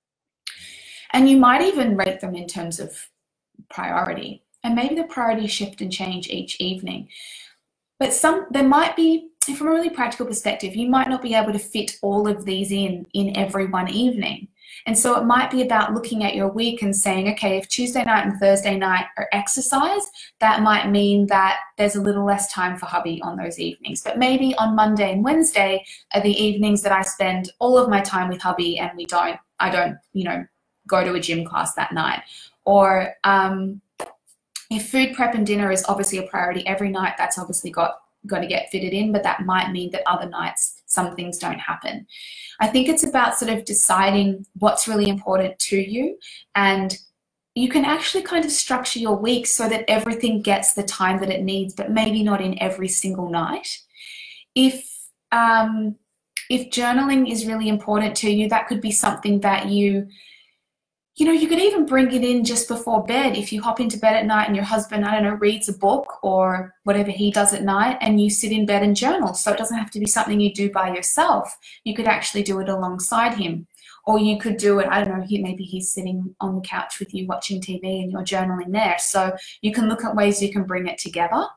And you might even rate them in terms of priority. And maybe the priorities shift and change each evening. But some there might be, from a really practical perspective, you might not be able to fit all of these in in every one evening. And so it might be about looking at your week and saying, okay, if Tuesday night and Thursday night are exercise, that might mean that there's a little less time for hubby on those evenings. But maybe on Monday and Wednesday are the evenings that I spend all of my time with hubby, and we don't, I don't, you know, go to a gym class that night. Or um, if food prep and dinner is obviously a priority every night, that's obviously got got to get fitted in, but that might mean that other nights some things don't happen. I think it's about sort of deciding what's really important to you, and you can actually kind of structure your week so that everything gets the time that it needs, but maybe not in every single night. If um, if journaling is really important to you, that could be something that you You know, you could even bring it in just before bed. If you hop into bed at night and your husband, I don't know, reads a book or whatever he does at night, and you sit in bed and journal. So it doesn't have to be something you do by yourself. You could actually do it alongside him. Or you could do it, I don't know, he, maybe he's sitting on the couch with you watching T V and you're journaling there. So you can look at ways you can bring it together.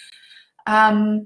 Um,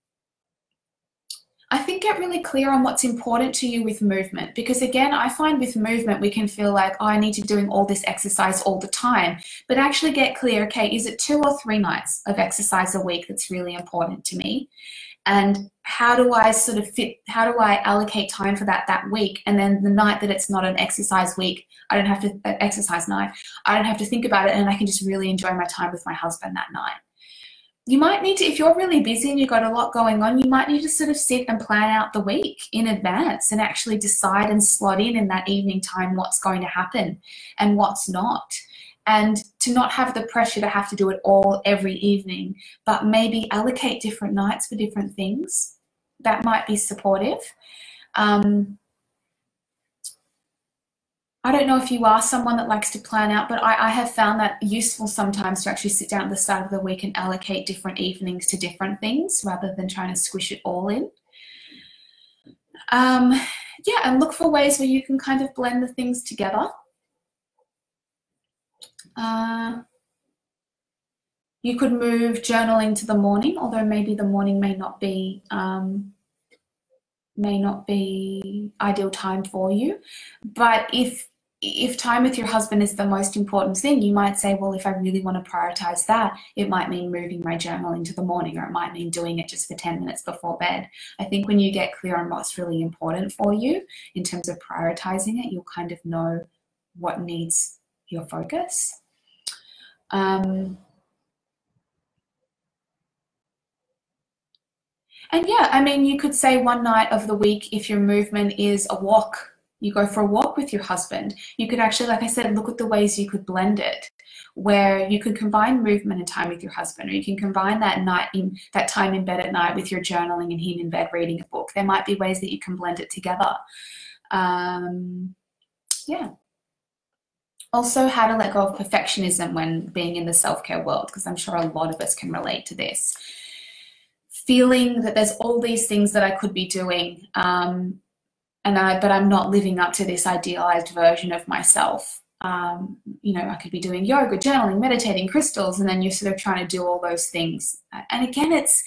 I think get really clear on what's important to you with movement, because again, I find with movement we can feel like, oh, I need to be doing all this exercise all the time, but actually get clear, okay, is it two or three nights of exercise a week that's really important to me? And how do I sort of fit, how do I allocate time for that that week? And then the night that it's not an exercise week, I don't have to, uh, exercise night, I don't have to think about it, and I can just really enjoy my time with my husband that night. You might need to, if you're really busy and you've got a lot going on, you might need to sort of sit and plan out the week in advance and actually decide and slot in in that evening time what's going to happen and what's not. And to not have the pressure to have to do it all every evening, but maybe allocate different nights for different things. That might be supportive. Um, I don't know if you are someone that likes to plan out, but I, I have found that useful sometimes to actually sit down at the start of the week and allocate different evenings to different things rather than trying to squish it all in. Um, yeah, and look for ways where you can kind of blend the things together. Uh, you could move journaling to the morning, although maybe the morning may not be um, may not be ideal time for you. But if if time with your husband is the most important thing, you might say, well, if I really want to prioritize that, it might mean moving my journaling to the morning, or it might mean doing it just for ten minutes before bed. I think when you get clear on what's really important for you in terms of prioritizing it, you'll kind of know what needs your focus. Um, and yeah, I mean, you could say one night of the week, if your movement is a walk, You go for a walk with your husband. You could actually, like I said, look at the ways you could blend it, where you could combine movement and time with your husband, or you can combine that night in that time in bed at night with your journaling and him in bed reading a book. There might be ways that you can blend it together. Um, yeah. Also, how to let go of perfectionism when being in the self-care world, because I'm sure a lot of us can relate to this. Feeling that there's all these things that I could be doing, um, and I, but I'm not living up to this idealized version of myself. Um, you know, I could be doing yoga, journaling, meditating, crystals, and then you're sort of trying to do all those things. And again, it's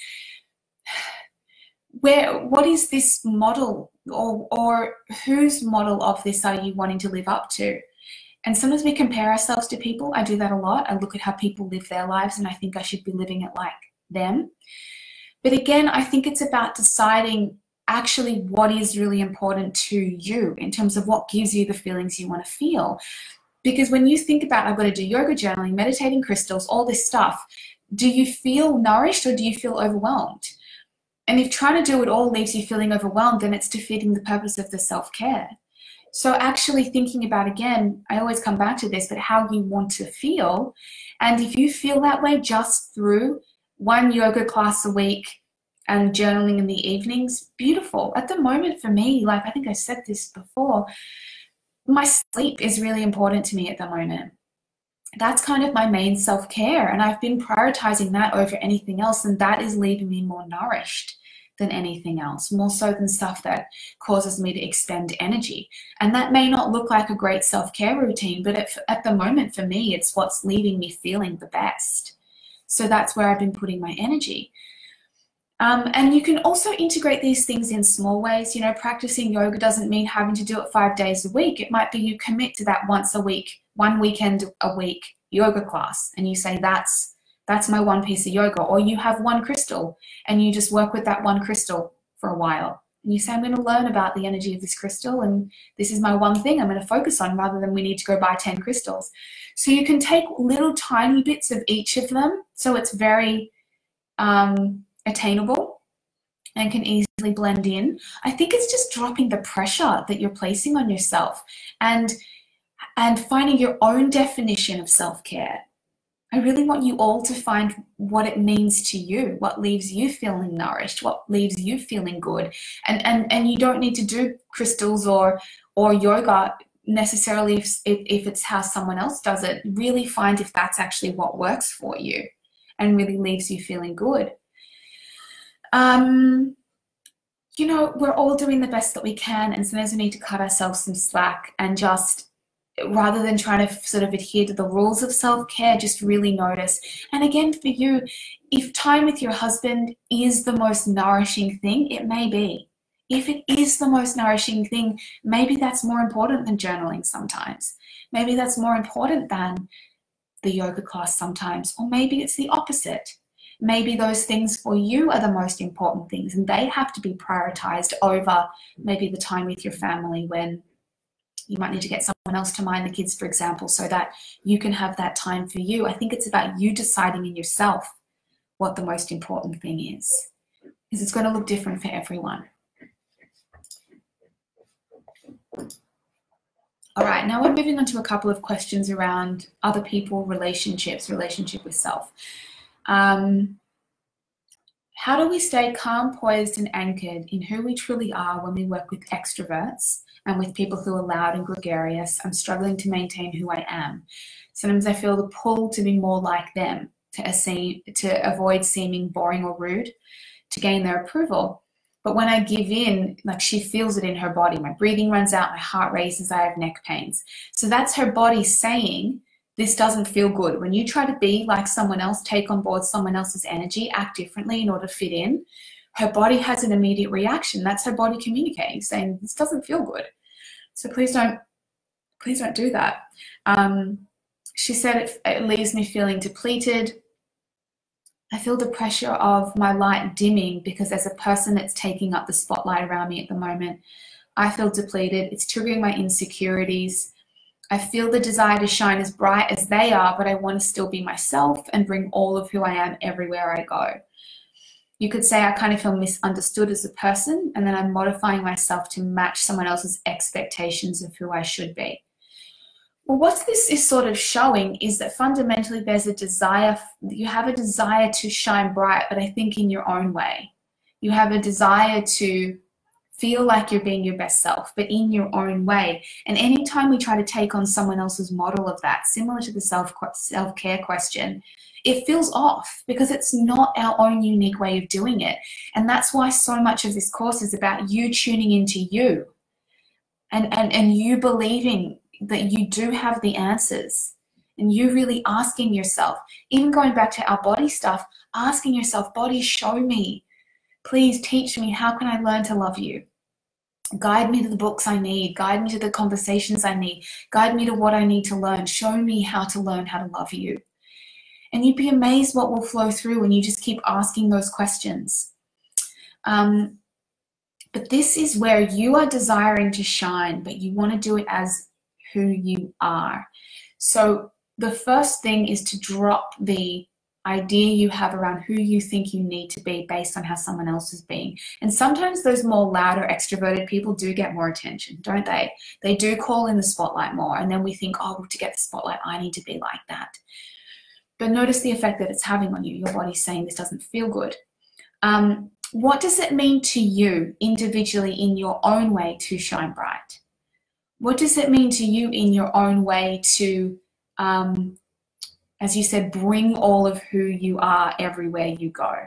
where, what is this model, or, or whose model of this are you wanting to live up to? And sometimes we compare ourselves to people. I do that a lot. I look at how people live their lives and I think I should be living it like them. But again, I think it's about deciding actually what is really important to you in terms of what gives you the feelings you want to feel. Because when you think about, I've got to do yoga, journaling, meditating, crystals, all this stuff, do you feel nourished or do you feel overwhelmed? And if trying to do it all leaves you feeling overwhelmed, then it's defeating the purpose of the self-care. So actually thinking about, again, I always come back to this, but how you want to feel. And if you feel that way just through one yoga class a week and journaling in the evenings, beautiful. At the moment for me, like I think I said this before, my sleep is really important to me at the moment. That's kind of my main self-care, and I've been prioritizing that over anything else, and that is leaving me more nourished than anything else, more so than stuff that causes me to expend energy. And that may not look like a great self-care routine, but at, at the moment for me, it's what's leaving me feeling the best. So that's where I've been putting my energy. Um, and you can also integrate these things in small ways. You know, practicing yoga doesn't mean having to do it five days a week. It might be you commit to that once a week, one weekend a week yoga class, and you say that's that's my one piece of yoga. Or you have one crystal and you just work with that one crystal for a while. And you say, I'm going to learn about the energy of this crystal, and this is my one thing I'm going to focus on, rather than we need to go buy ten crystals. So you can take little tiny bits of each of them, so it's very um, attainable and can easily blend in. I think it's just dropping the pressure that you're placing on yourself and and finding your own definition of self-care. I really want you all to find what it means to you, what leaves you feeling nourished, what leaves you feeling good. And and and you don't need to do crystals or or yoga necessarily if, if it's how someone else does it. Really find if that's actually what works for you and really leaves you feeling good. Um, you know, we're all doing the best that we can, and sometimes we need to cut ourselves some slack and just, rather than trying to sort of adhere to the rules of self-care, just really notice. And again, for you, if time with your husband is the most nourishing thing, it may be. If it is the most nourishing thing, maybe that's more important than journaling sometimes. Maybe that's more important than the yoga class sometimes, or maybe it's the opposite. Maybe those things for you are the most important things, and they have to be prioritized over maybe the time with your family, when you might need to get someone else to mind the kids, for example, so that you can have that time for you. I think it's about you deciding in yourself what the most important thing is, because it's going to look different for everyone. All right, now we're moving on to a couple of questions around other people, relationships, relationship with self. Um, how do we stay calm, poised, and anchored in who we truly are when we work with extroverts and with people who are loud and gregarious? I'm struggling to maintain who I am. Sometimes I feel the pull to be more like them, to, seem, to avoid seeming boring or rude, to gain their approval. But when I give in, like, she feels it in her body. My breathing runs out, my heart races, I have neck pains. So that's her body saying, this doesn't feel good. When you try to be like someone else, take on board someone else's energy, act differently in order to fit in, her body has an immediate reaction. That's her body communicating, saying, this doesn't feel good. So please don't, please don't do that. Um, she said it, it leaves me feeling depleted. I feel the pressure of my light dimming because there's a person that's taking up the spotlight around me at the moment. I feel depleted. It's triggering my insecurities. I feel the desire to shine as bright as they are, but I want to still be myself and bring all of who I am everywhere I go. You could say I kind of feel misunderstood as a person, and then I'm modifying myself to match someone else's expectations of who I should be. Well, what this is sort of showing is that fundamentally there's a desire, you have a desire to shine bright, but I think in your own way. You have a desire to feel like you're being your best self, but in your own way. And anytime we try to take on someone else's model of that, similar to the self, self-care question, it feels off because it's not our own unique way of doing it. And that's why so much of this course is about you tuning into you and, and, and you believing that you do have the answers, and you really asking yourself, even going back to our body stuff, asking yourself, body, show me, please teach me, how can I learn to love you? Guide me to the books I need, guide me to the conversations I need, guide me to what I need to learn, show me how to learn how to love you. And you'd be amazed what will flow through when you just keep asking those questions. Um, but this is where you are desiring to shine, but you want to do it as who you are. So the first thing is to drop the idea you have around who you think you need to be based on how someone else is being. And sometimes those more louder extroverted people do get more attention, don't they? They do call in the spotlight more, and then we think, oh, well, to get the spotlight, I need to be like that. But notice the effect that it's having on you. Your body's saying this doesn't feel good. Um, what does it mean to you individually in your own way to shine bright? What does it mean to you in your own way to, um, as you said, bring all of who you are everywhere you go?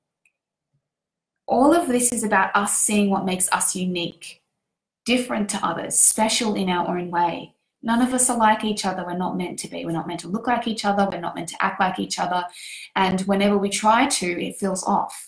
All of this is about us seeing what makes us unique, different to others, special in our own way. None of us are like each other. We're not meant to be. We're not meant to look like each other. We're not meant to act like each other. And whenever we try to, it feels off.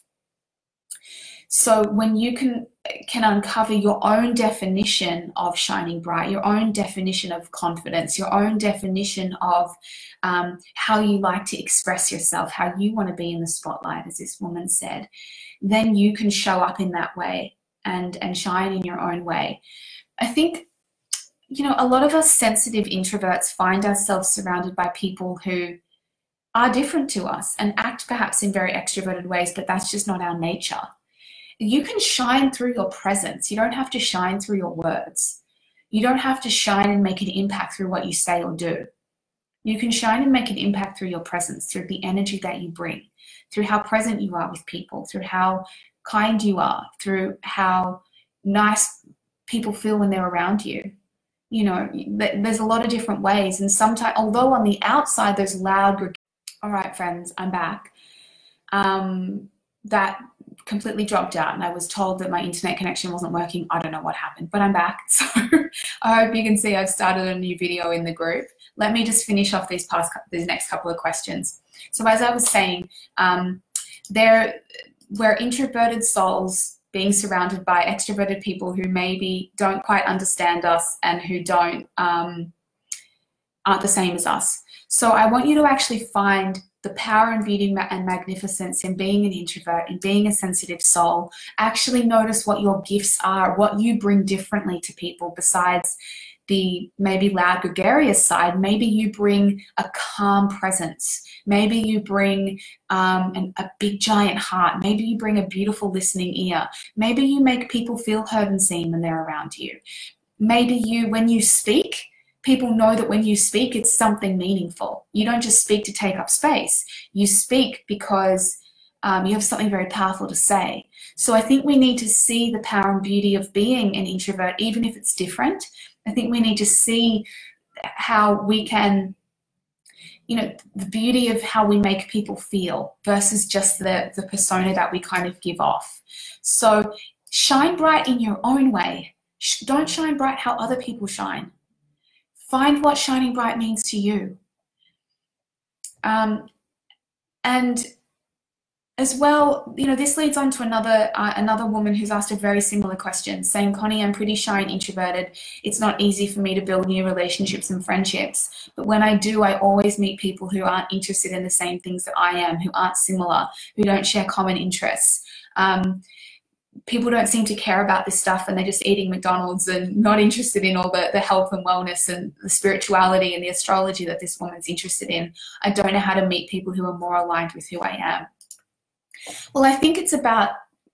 So when you can, can uncover your own definition of shining bright, your own definition of confidence, your own definition of um, how you like to express yourself, how you want to be in the spotlight, as this woman said, then you can show up in that way and, and shine in your own way. I think, you know, a lot of us sensitive introverts find ourselves surrounded by people who are different to us and act perhaps in very extroverted ways, but that's just not our nature. You can shine through your presence. You don't have to shine through your words. You don't have to shine and make an impact through what you say or do. You can shine and make an impact through your presence, through the energy that you bring, through how present you are with people, through how kind you are, through how nice people feel when they're around you. You know, there's a lot of different ways. And sometimes, although on the outside, there's loud, all right, friends, I'm back. Um, that completely dropped out and I was told that my internet connection wasn't working. I don't know what happened, but I'm back. So I hope you can see I've started a new video in the group. Let me just finish off these past, these next couple of questions. So as I was saying, um, there, we're introverted souls being surrounded by extroverted people who maybe don't quite understand us and who don't, um, aren't the same as us. So I want you to actually find the power and beauty and magnificence in being an introvert, in being a sensitive soul. Actually notice what your gifts are, what you bring differently to people besides the maybe loud, gregarious side. Maybe you bring a calm presence. Maybe you bring um, an, a big giant heart. Maybe you bring a beautiful listening ear. Maybe you make people feel heard and seen when they're around you. Maybe you, when you speak, people know that when you speak, it's something meaningful. You don't just speak to take up space. You speak because um, you have something very powerful to say. So I think we need to see the power and beauty of being an introvert, even if it's different. I think we need to see how we can, you know, the beauty of how we make people feel versus just the, the persona that we kind of give off. So shine bright in your own way. Don't shine bright how other people shine. Find what shining bright means to you. Um, and as well, you know, this leads on to another, uh, another woman who's asked a very similar question, saying, Connie, I'm pretty shy and introverted. It's not easy for me to build new relationships and friendships. But when I do, I always meet people who aren't interested in the same things that I am, who aren't similar, who don't share common interests. Um, people don't seem to care about this stuff and they're just eating McDonald's and not interested in all the, the health and wellness and the spirituality and the astrology that this woman's interested in. I don't know how to meet people who are more aligned with who I am. Well, I think it's about,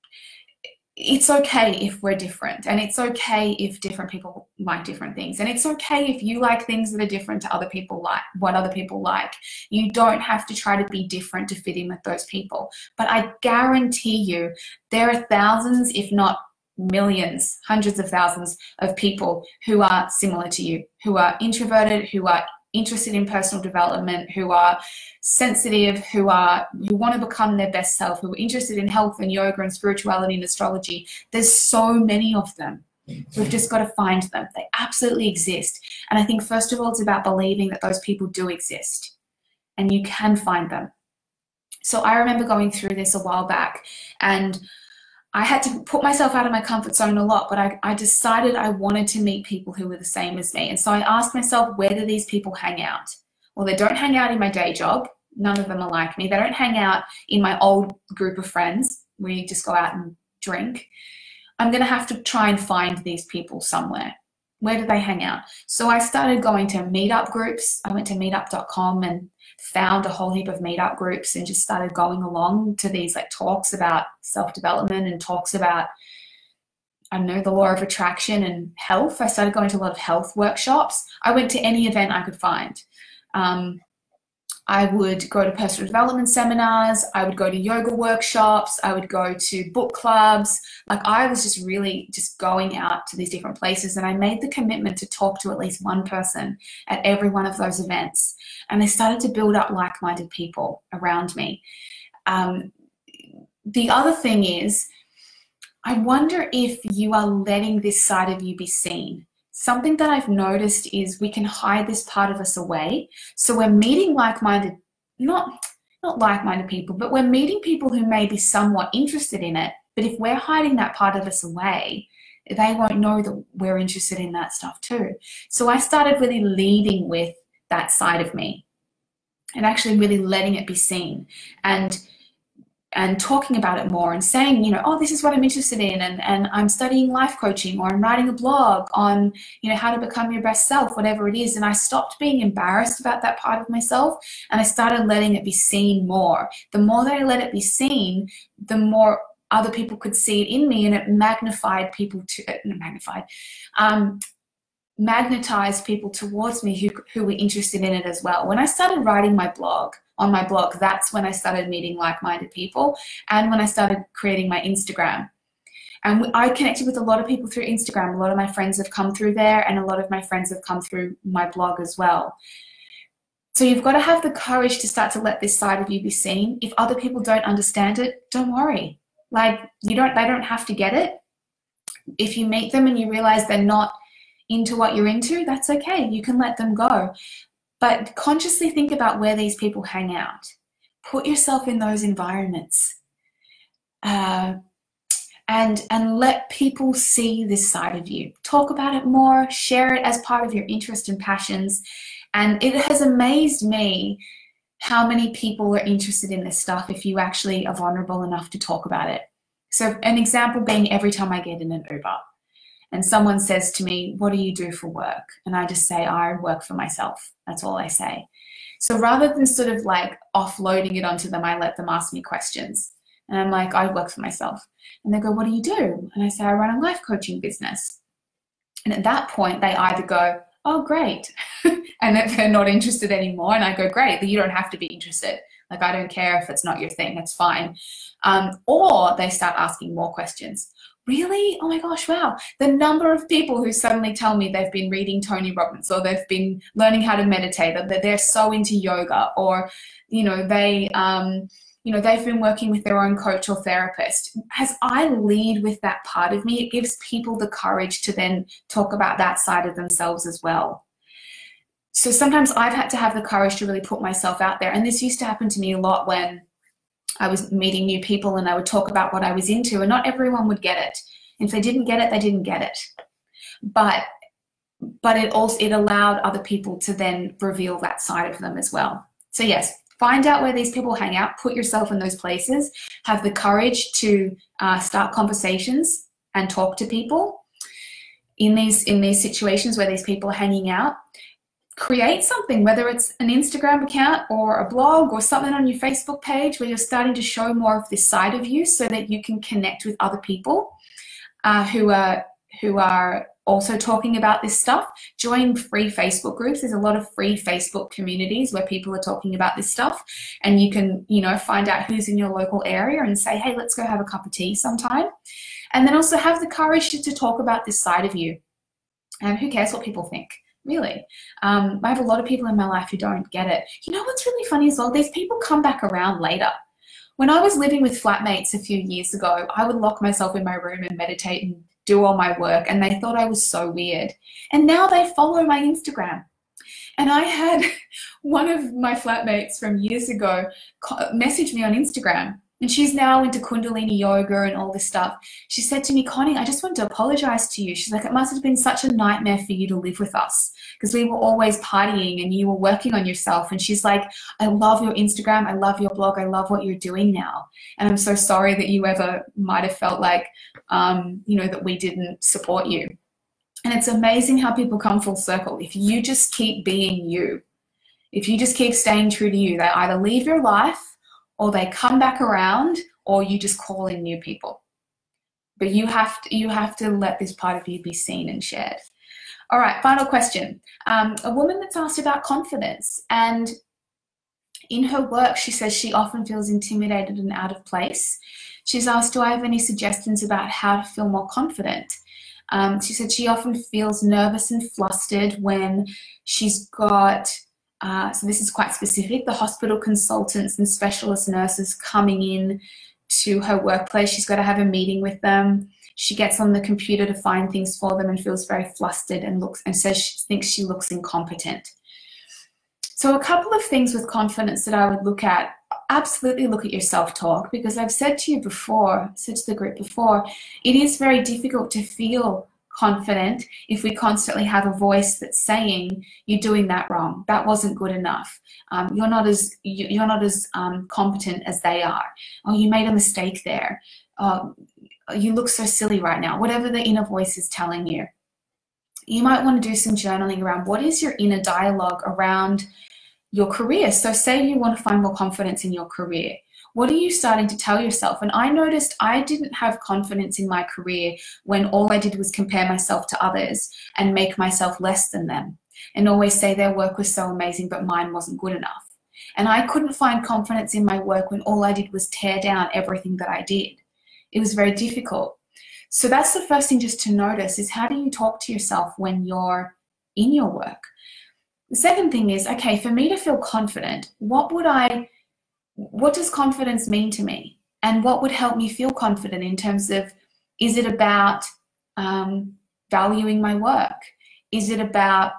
it's okay if we're different, and it's okay if different people like different things, and it's okay if you like things that are different to other people, like what other people like. You don't have to try to be different to fit in with those people. But I guarantee you there are thousands, if not millions, hundreds of thousands of people who are similar to you, who are introverted, who are interested in personal development, who are sensitive, who are who want to become their best self, who are interested in health and yoga and spirituality and astrology. There's so many of them. We've just got to find them. They absolutely exist. And I think first of all, it's about believing that those people do exist and you can find them. So I remember going through this a while back, and I had to put myself out of my comfort zone a lot, but I, I decided I wanted to meet people who were the same as me. And so I asked myself, where do these people hang out? Well, they don't hang out in my day job. None of them are like me. They don't hang out in my old group of friends where you just go out and drink. I'm going to have to try and find these people somewhere. Where do they hang out? So I started going to meetup groups. I went to meetup dot com and found a whole heap of meetup groups and just started going along to these like talks about self-development and talks about, I don't know, the law of attraction and health. I started going to a lot of health workshops. I went to any event I could find. Um, I would go to personal development seminars. I would go to yoga workshops. I would go to book clubs. Like I was just really just going out to these different places, and I made the commitment to talk to at least one person at every one of those events. And I started to build up like-minded people around me. Um, the other thing is, I wonder if you are letting this side of you be seen. Something that I've noticed is we can hide this part of us away. So we're meeting like-minded, not, not like-minded people, but we're meeting people who may be somewhat interested in it. But if we're hiding that part of us away, they won't know that we're interested in that stuff too. So I started really leading with that side of me and actually really letting it be seen, and and talking about it more and saying, you know, oh, this is what I'm interested in, and, and I'm studying life coaching, or I'm writing a blog on, you know, how to become your best self, whatever it is. And I stopped being embarrassed about that part of myself, and I started letting it be seen more. The more that I let it be seen, the more other people could see it in me, and it magnified people to, uh, magnified, um, magnetized people towards me who, who were interested in it as well. When I started writing my blog, on my blog, that's when I started meeting like-minded people, and when I started creating my Instagram. And I connected with a lot of people through Instagram. A lot of my friends have come through there, and a lot of my friends have come through my blog as well. So you've got to have the courage to start to let this side of you be seen. If other people don't understand it, don't worry. Like, you don't, they don't have to get it. If you meet them and you realize they're not into what you're into, that's okay. You can let them go. But consciously think about where these people hang out. Put yourself in those environments, uh, and, and let people see this side of you. Talk about it more, share it as part of your interest and passions. And it has amazed me how many people are interested in this stuff if you actually are vulnerable enough to talk about it. So an example being, every time I get in an Uber and someone says to me, what do you do for work? And I just say, I work for myself. That's all I say. So rather than sort of like offloading it onto them, I let them ask me questions. And I'm like, I work for myself. And they go, what do you do? And I say, I run a life coaching business. And at that point, they either go, oh, great. And if they're not interested anymore, and I go, great, you don't have to be interested. Like, I don't care if it's not your thing, it's fine. Um, or they start asking more questions. Really? Oh my gosh, wow. The number of people who suddenly tell me they've been reading Tony Robbins, or they've been learning how to meditate, or that they're so into yoga, or, you know, they, um, you know, they've been working with their own coach or therapist. As I lead with that part of me, it gives people the courage to then talk about that side of themselves as well. So sometimes I've had to have the courage to really put myself out there. And this used to happen to me a lot when I was meeting new people and I would talk about what I was into, and not everyone would get it. And if they didn't get it, they didn't get it. But but it also it allowed other people to then reveal that side of them as well. So yes, find out where these people hang out, put yourself in those places, have the courage to uh, start conversations and talk to people in these in these situations where these people are hanging out. create something, whether it's an Instagram account or a blog or something on your Facebook page where you're starting to show more of this side of you so that you can connect with other people uh, who are who are also talking about this stuff. Join free Facebook groups. There's a lot of free Facebook communities where people are talking about this stuff, and you can, you know, find out who's in your local area and say, hey, let's go have a cup of tea sometime. And then also have the courage to, to talk about this side of you. And who cares what people think? Really. Um, I have a lot of people in my life who don't get it. You know what's really funny as well? These people come back around later. When I was living with flatmates a few years ago, I would lock myself in my room and meditate and do all my work, and they thought I was so weird. And now they follow my Instagram. And I had one of my flatmates from years ago message me on Instagram, and she's now into Kundalini yoga and all this stuff. She said to me, Connie, I just want to apologize to you. She's like, it must have been such a nightmare for you to live with us because we were always partying and you were working on yourself. And she's like, I love your Instagram. I love your blog. I love what you're doing now. And I'm so sorry that you ever might have felt like, um, you know, that we didn't support you. And it's amazing how people come full circle. If you just keep being you, if you just keep staying true to you, they either leave your life or they come back around, or you just call in new people. But you have to, you have to let this part of you be seen and shared. All right, final question. Um, a woman that's asked about confidence, and in her work, she says she often feels intimidated and out of place. She's asked, do I have any suggestions about how to feel more confident? Um, she said she often feels nervous and flustered when she's got Uh, so this is quite specific, the hospital consultants and specialist nurses coming in to her workplace. She's got to have a meeting with them. She gets on the computer to find things for them and feels very flustered and looks and says she thinks she looks incompetent. So a couple of things with confidence that I would look at. Absolutely look at your self-talk, because I've said to you before, said to the group before, it is very difficult to feel confident if we constantly have a voice that's saying you're doing that wrong, that wasn't good enough, um, you're not as you're not as um, competent as they are, oh, you made a mistake there, uh, you look so silly right now, whatever the inner voice is telling you. You might want to do some journaling around what is your inner dialogue around your career. So say you want to find more confidence in your career. What are you starting to tell yourself? And I noticed I didn't have confidence in my career when all I did was compare myself to others and make myself less than them and always say their work was so amazing, but mine wasn't good enough. And I couldn't find confidence in my work when all I did was tear down everything that I did. It was very difficult. So that's the first thing just to notice is how do you talk to yourself when you're in your work? The second thing is, okay, for me to feel confident, what would I What does confidence mean to me? And what would help me feel confident in terms of, is it about um, valuing my work? Is it about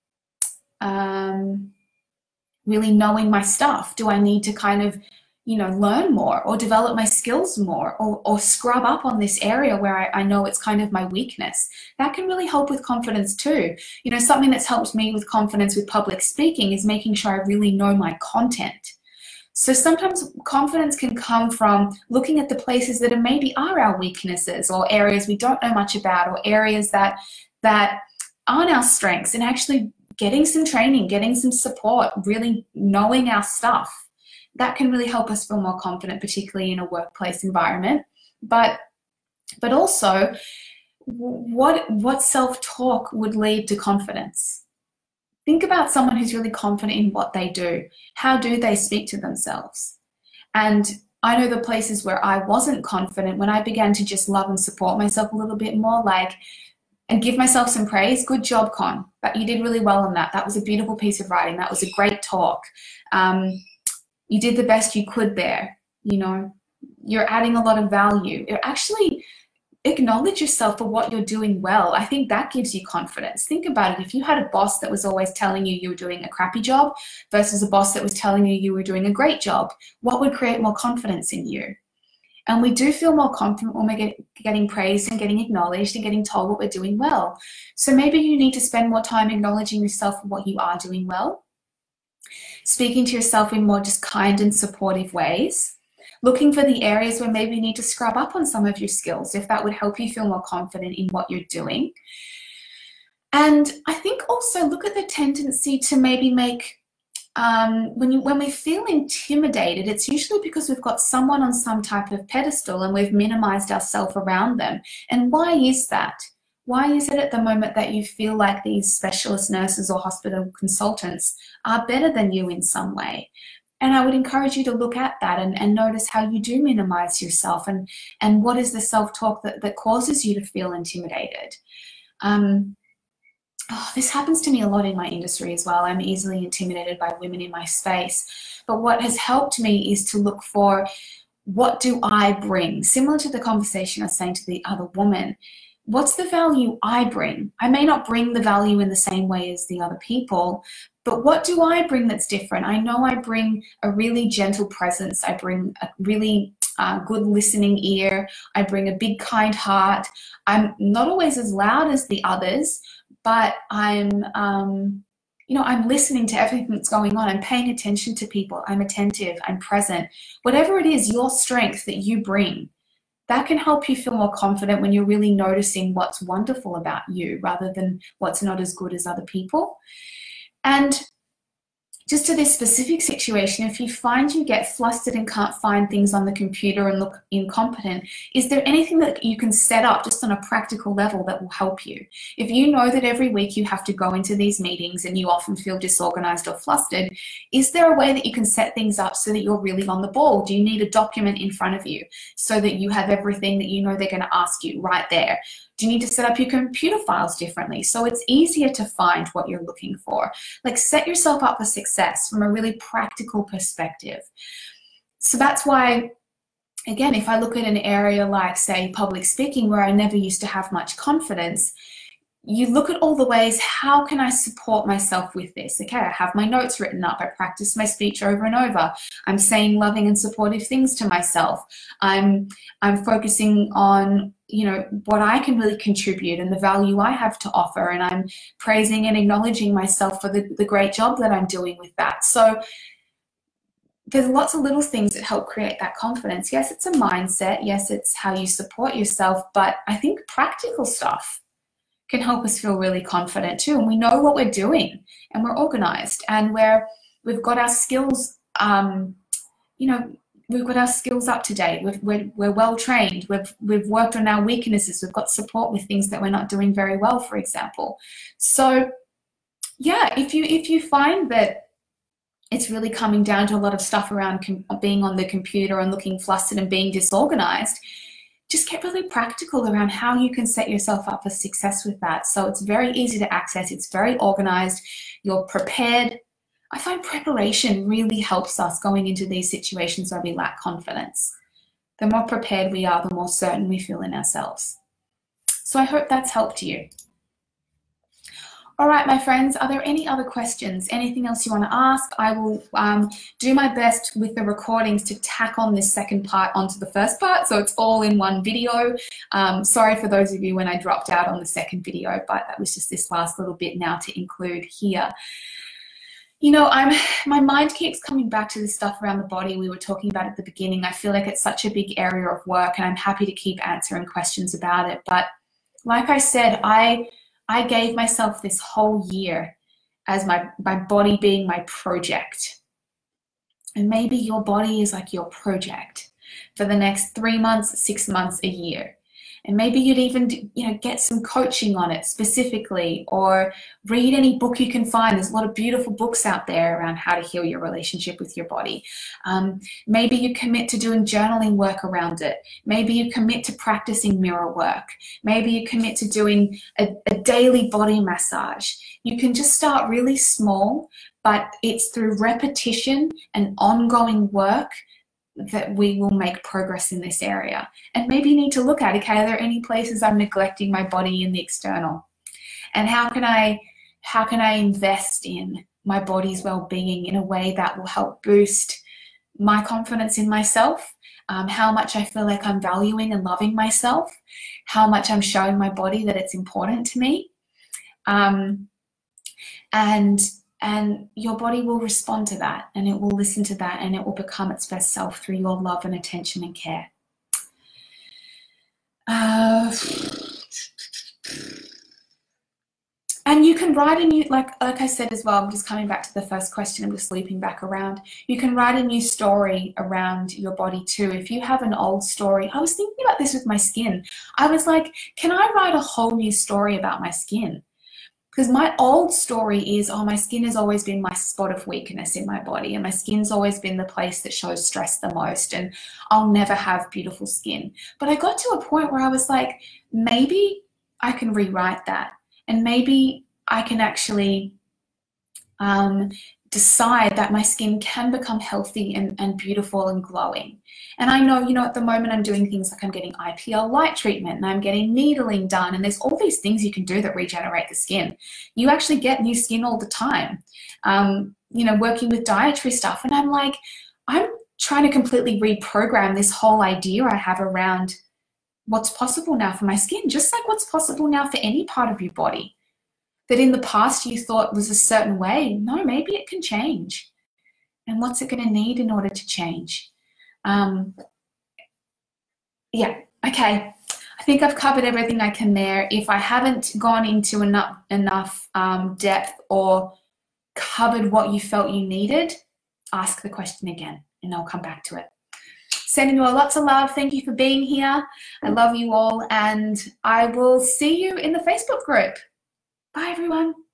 um, really knowing my stuff? Do I need to kind of, you know, learn more or develop my skills more, or, or scrub up on this area where I, I know it's kind of my weakness? That can really help with confidence too. You know, something that's helped me with confidence with public speaking is making sure I really know my content. So sometimes confidence can come from looking at the places that are maybe are our weaknesses, or areas we don't know much about, or areas that that aren't our strengths, and actually getting some training, getting some support, really knowing our stuff. That can really help us feel more confident, particularly in a workplace environment. But but also, what what self-talk would lead to confidence? Think about someone who's really confident in what they do. How do they speak to themselves? And I know the places where I wasn't confident, when I began to just love and support myself a little bit more, like, and give myself some praise. Good job, Con. But you did really well on that. That was a beautiful piece of writing. That was a great talk. Um, you did the best you could there. You know, you're adding a lot of value. You're actually acknowledge yourself for what you're doing well. I think that gives you confidence. Think about it. If you had a boss that was always telling you you were doing a crappy job versus a boss that was telling you you were doing a great job, what would create more confidence in you? And we do feel more confident when we're get, getting praised and getting acknowledged and getting told what we're doing well. So maybe you need to spend more time acknowledging yourself for what you are doing well, speaking to yourself in more just kind and supportive ways, looking for the areas where maybe you need to scrub up on some of your skills, if that would help you feel more confident in what you're doing. And I think also look at the tendency to maybe make, um, when, you, when we feel intimidated, it's usually because we've got someone on some type of pedestal and we've minimized ourselves around them. And why is that? Why is it at the moment that you feel like these specialist nurses or hospital consultants are better than you in some way? And I would encourage you to look at that and, and notice how you do minimize yourself, and, and what is the self-talk that, that causes you to feel intimidated. Um, oh, this happens to me a lot in my industry as well. I'm easily intimidated by women in my space. But what has helped me is to look for, what do I bring? Similar to the conversation I was saying to the other woman. What's the value I bring? I may not bring the value in the same way as the other people, but what do I bring that's different? I know I bring a really gentle presence. I bring a really uh, good listening ear. I bring a big, kind heart. I'm not always as loud as the others, but I'm, um, you know, I'm listening to everything that's going on. I'm paying attention to people. I'm attentive. I'm present. Whatever it is, your strength that you bring, that can help you feel more confident when you're really noticing what's wonderful about you rather than what's not as good as other people. And just to this specific situation, if you find you get flustered and can't find things on the computer and look incompetent, is there anything that you can set up just on a practical level that will help you? If you know that every week you have to go into these meetings and you often feel disorganized or flustered, is there a way that you can set things up so that you're really on the ball? Do you need a document in front of you so that you have everything that you know they're going to ask you right there? Do you need to set up your computer files differently so it's easier to find what you're looking for? Like, set yourself up for success from a really practical perspective. So that's why, again, if I look at an area like, say, public speaking, where I never used to have much confidence, you look at all the ways, how can I support myself with this? Okay, I have my notes written up. I practice my speech over and over. I'm saying loving and supportive things to myself. I'm, I'm focusing on, you know, what I can really contribute and the value I have to offer. And I'm praising and acknowledging myself for the, the great job that I'm doing with that. So there's lots of little things that help create that confidence. Yes, it's a mindset. Yes, it's how you support yourself. But I think practical stuff can help us feel really confident too. And we know what we're doing, and we're organized, and we're, we've got our skills, um, you know, we've got our skills up to date. We've, we're, we're well trained. We've, we've worked on our weaknesses. We've got support with things that we're not doing very well, for example. So yeah, if you, if you find that it's really coming down to a lot of stuff around being on the computer and looking flustered and being disorganized, just get really practical around how you can set yourself up for success with that. So it's very easy to access. It's very organized. You're prepared. I find preparation really helps us going into these situations where we lack confidence. The more prepared we are, the more certain we feel in ourselves. So I hope that's helped you. All right, my friends, are there any other questions? Anything else you want to ask? I will um, do my best with the recordings to tack on this second part onto the first part, so it's all in one video. Um, sorry for those of you when I dropped out on the second video, but that was just this last little bit now to include here. You know, I'm, my mind keeps coming back to this stuff around the body we were talking about at the beginning. I feel like it's such a big area of work, and I'm happy to keep answering questions about it. But like I said, I... I gave myself this whole year as my, my body being my project. And maybe your body is like your project for the next three months, six months, a year. And maybe you'd even, you know, get some coaching on it specifically, or read any book you can find. There's a lot of beautiful books out there around how to heal your relationship with your body. Um, maybe you commit to doing journaling work around it. Maybe you commit to practicing mirror work. Maybe you commit to doing a, a daily body massage. You can just start really small, but it's through repetition and ongoing work that we will make progress in this area. And maybe you need to look at, okay, are there any places I'm neglecting my body in the external? And how can I, how can I invest in my body's well-being in a way that will help boost my confidence in myself, um, how much I feel like I'm valuing and loving myself, how much I'm showing my body that it's important to me. Um, and And your body will respond to that, and it will listen to that, and it will become its best self through your love and attention and care. Uh, And you can write a new, like like I said as well, I'm just coming back to the first question, I'm just looping back around. You can write a new story around your body too. If you have an old story, I was thinking about this with my skin. I was like, can I write a whole new story about my skin? Because my old story is, oh, my skin has always been my spot of weakness in my body, and my skin's always been the place that shows stress the most, and I'll never have beautiful skin. But I got to a point where I was like, maybe I can rewrite that, and maybe I can actually um, decide that my skin can become healthy and, and beautiful and glowing. And I know, you know, at the moment I'm doing things like I'm getting I P L light treatment and I'm getting needling done, and there's all these things you can do that regenerate the skin. You actually get new skin all the time, um, you know, working with dietary stuff. And I'm like, I'm trying to completely reprogram this whole idea I have around what's possible now for my skin, just like what's possible now for any part of your body. That in the past you thought was a certain way. No, maybe it can change. And what's it going to need in order to change? Um, yeah, okay. I think I've covered everything I can there. If I haven't gone into enough, enough um, depth or covered what you felt you needed, ask the question again and I'll come back to it. Sending you all lots of love. Thank you for being here. I love you all, and I will see you in the Facebook group. Bye, everyone.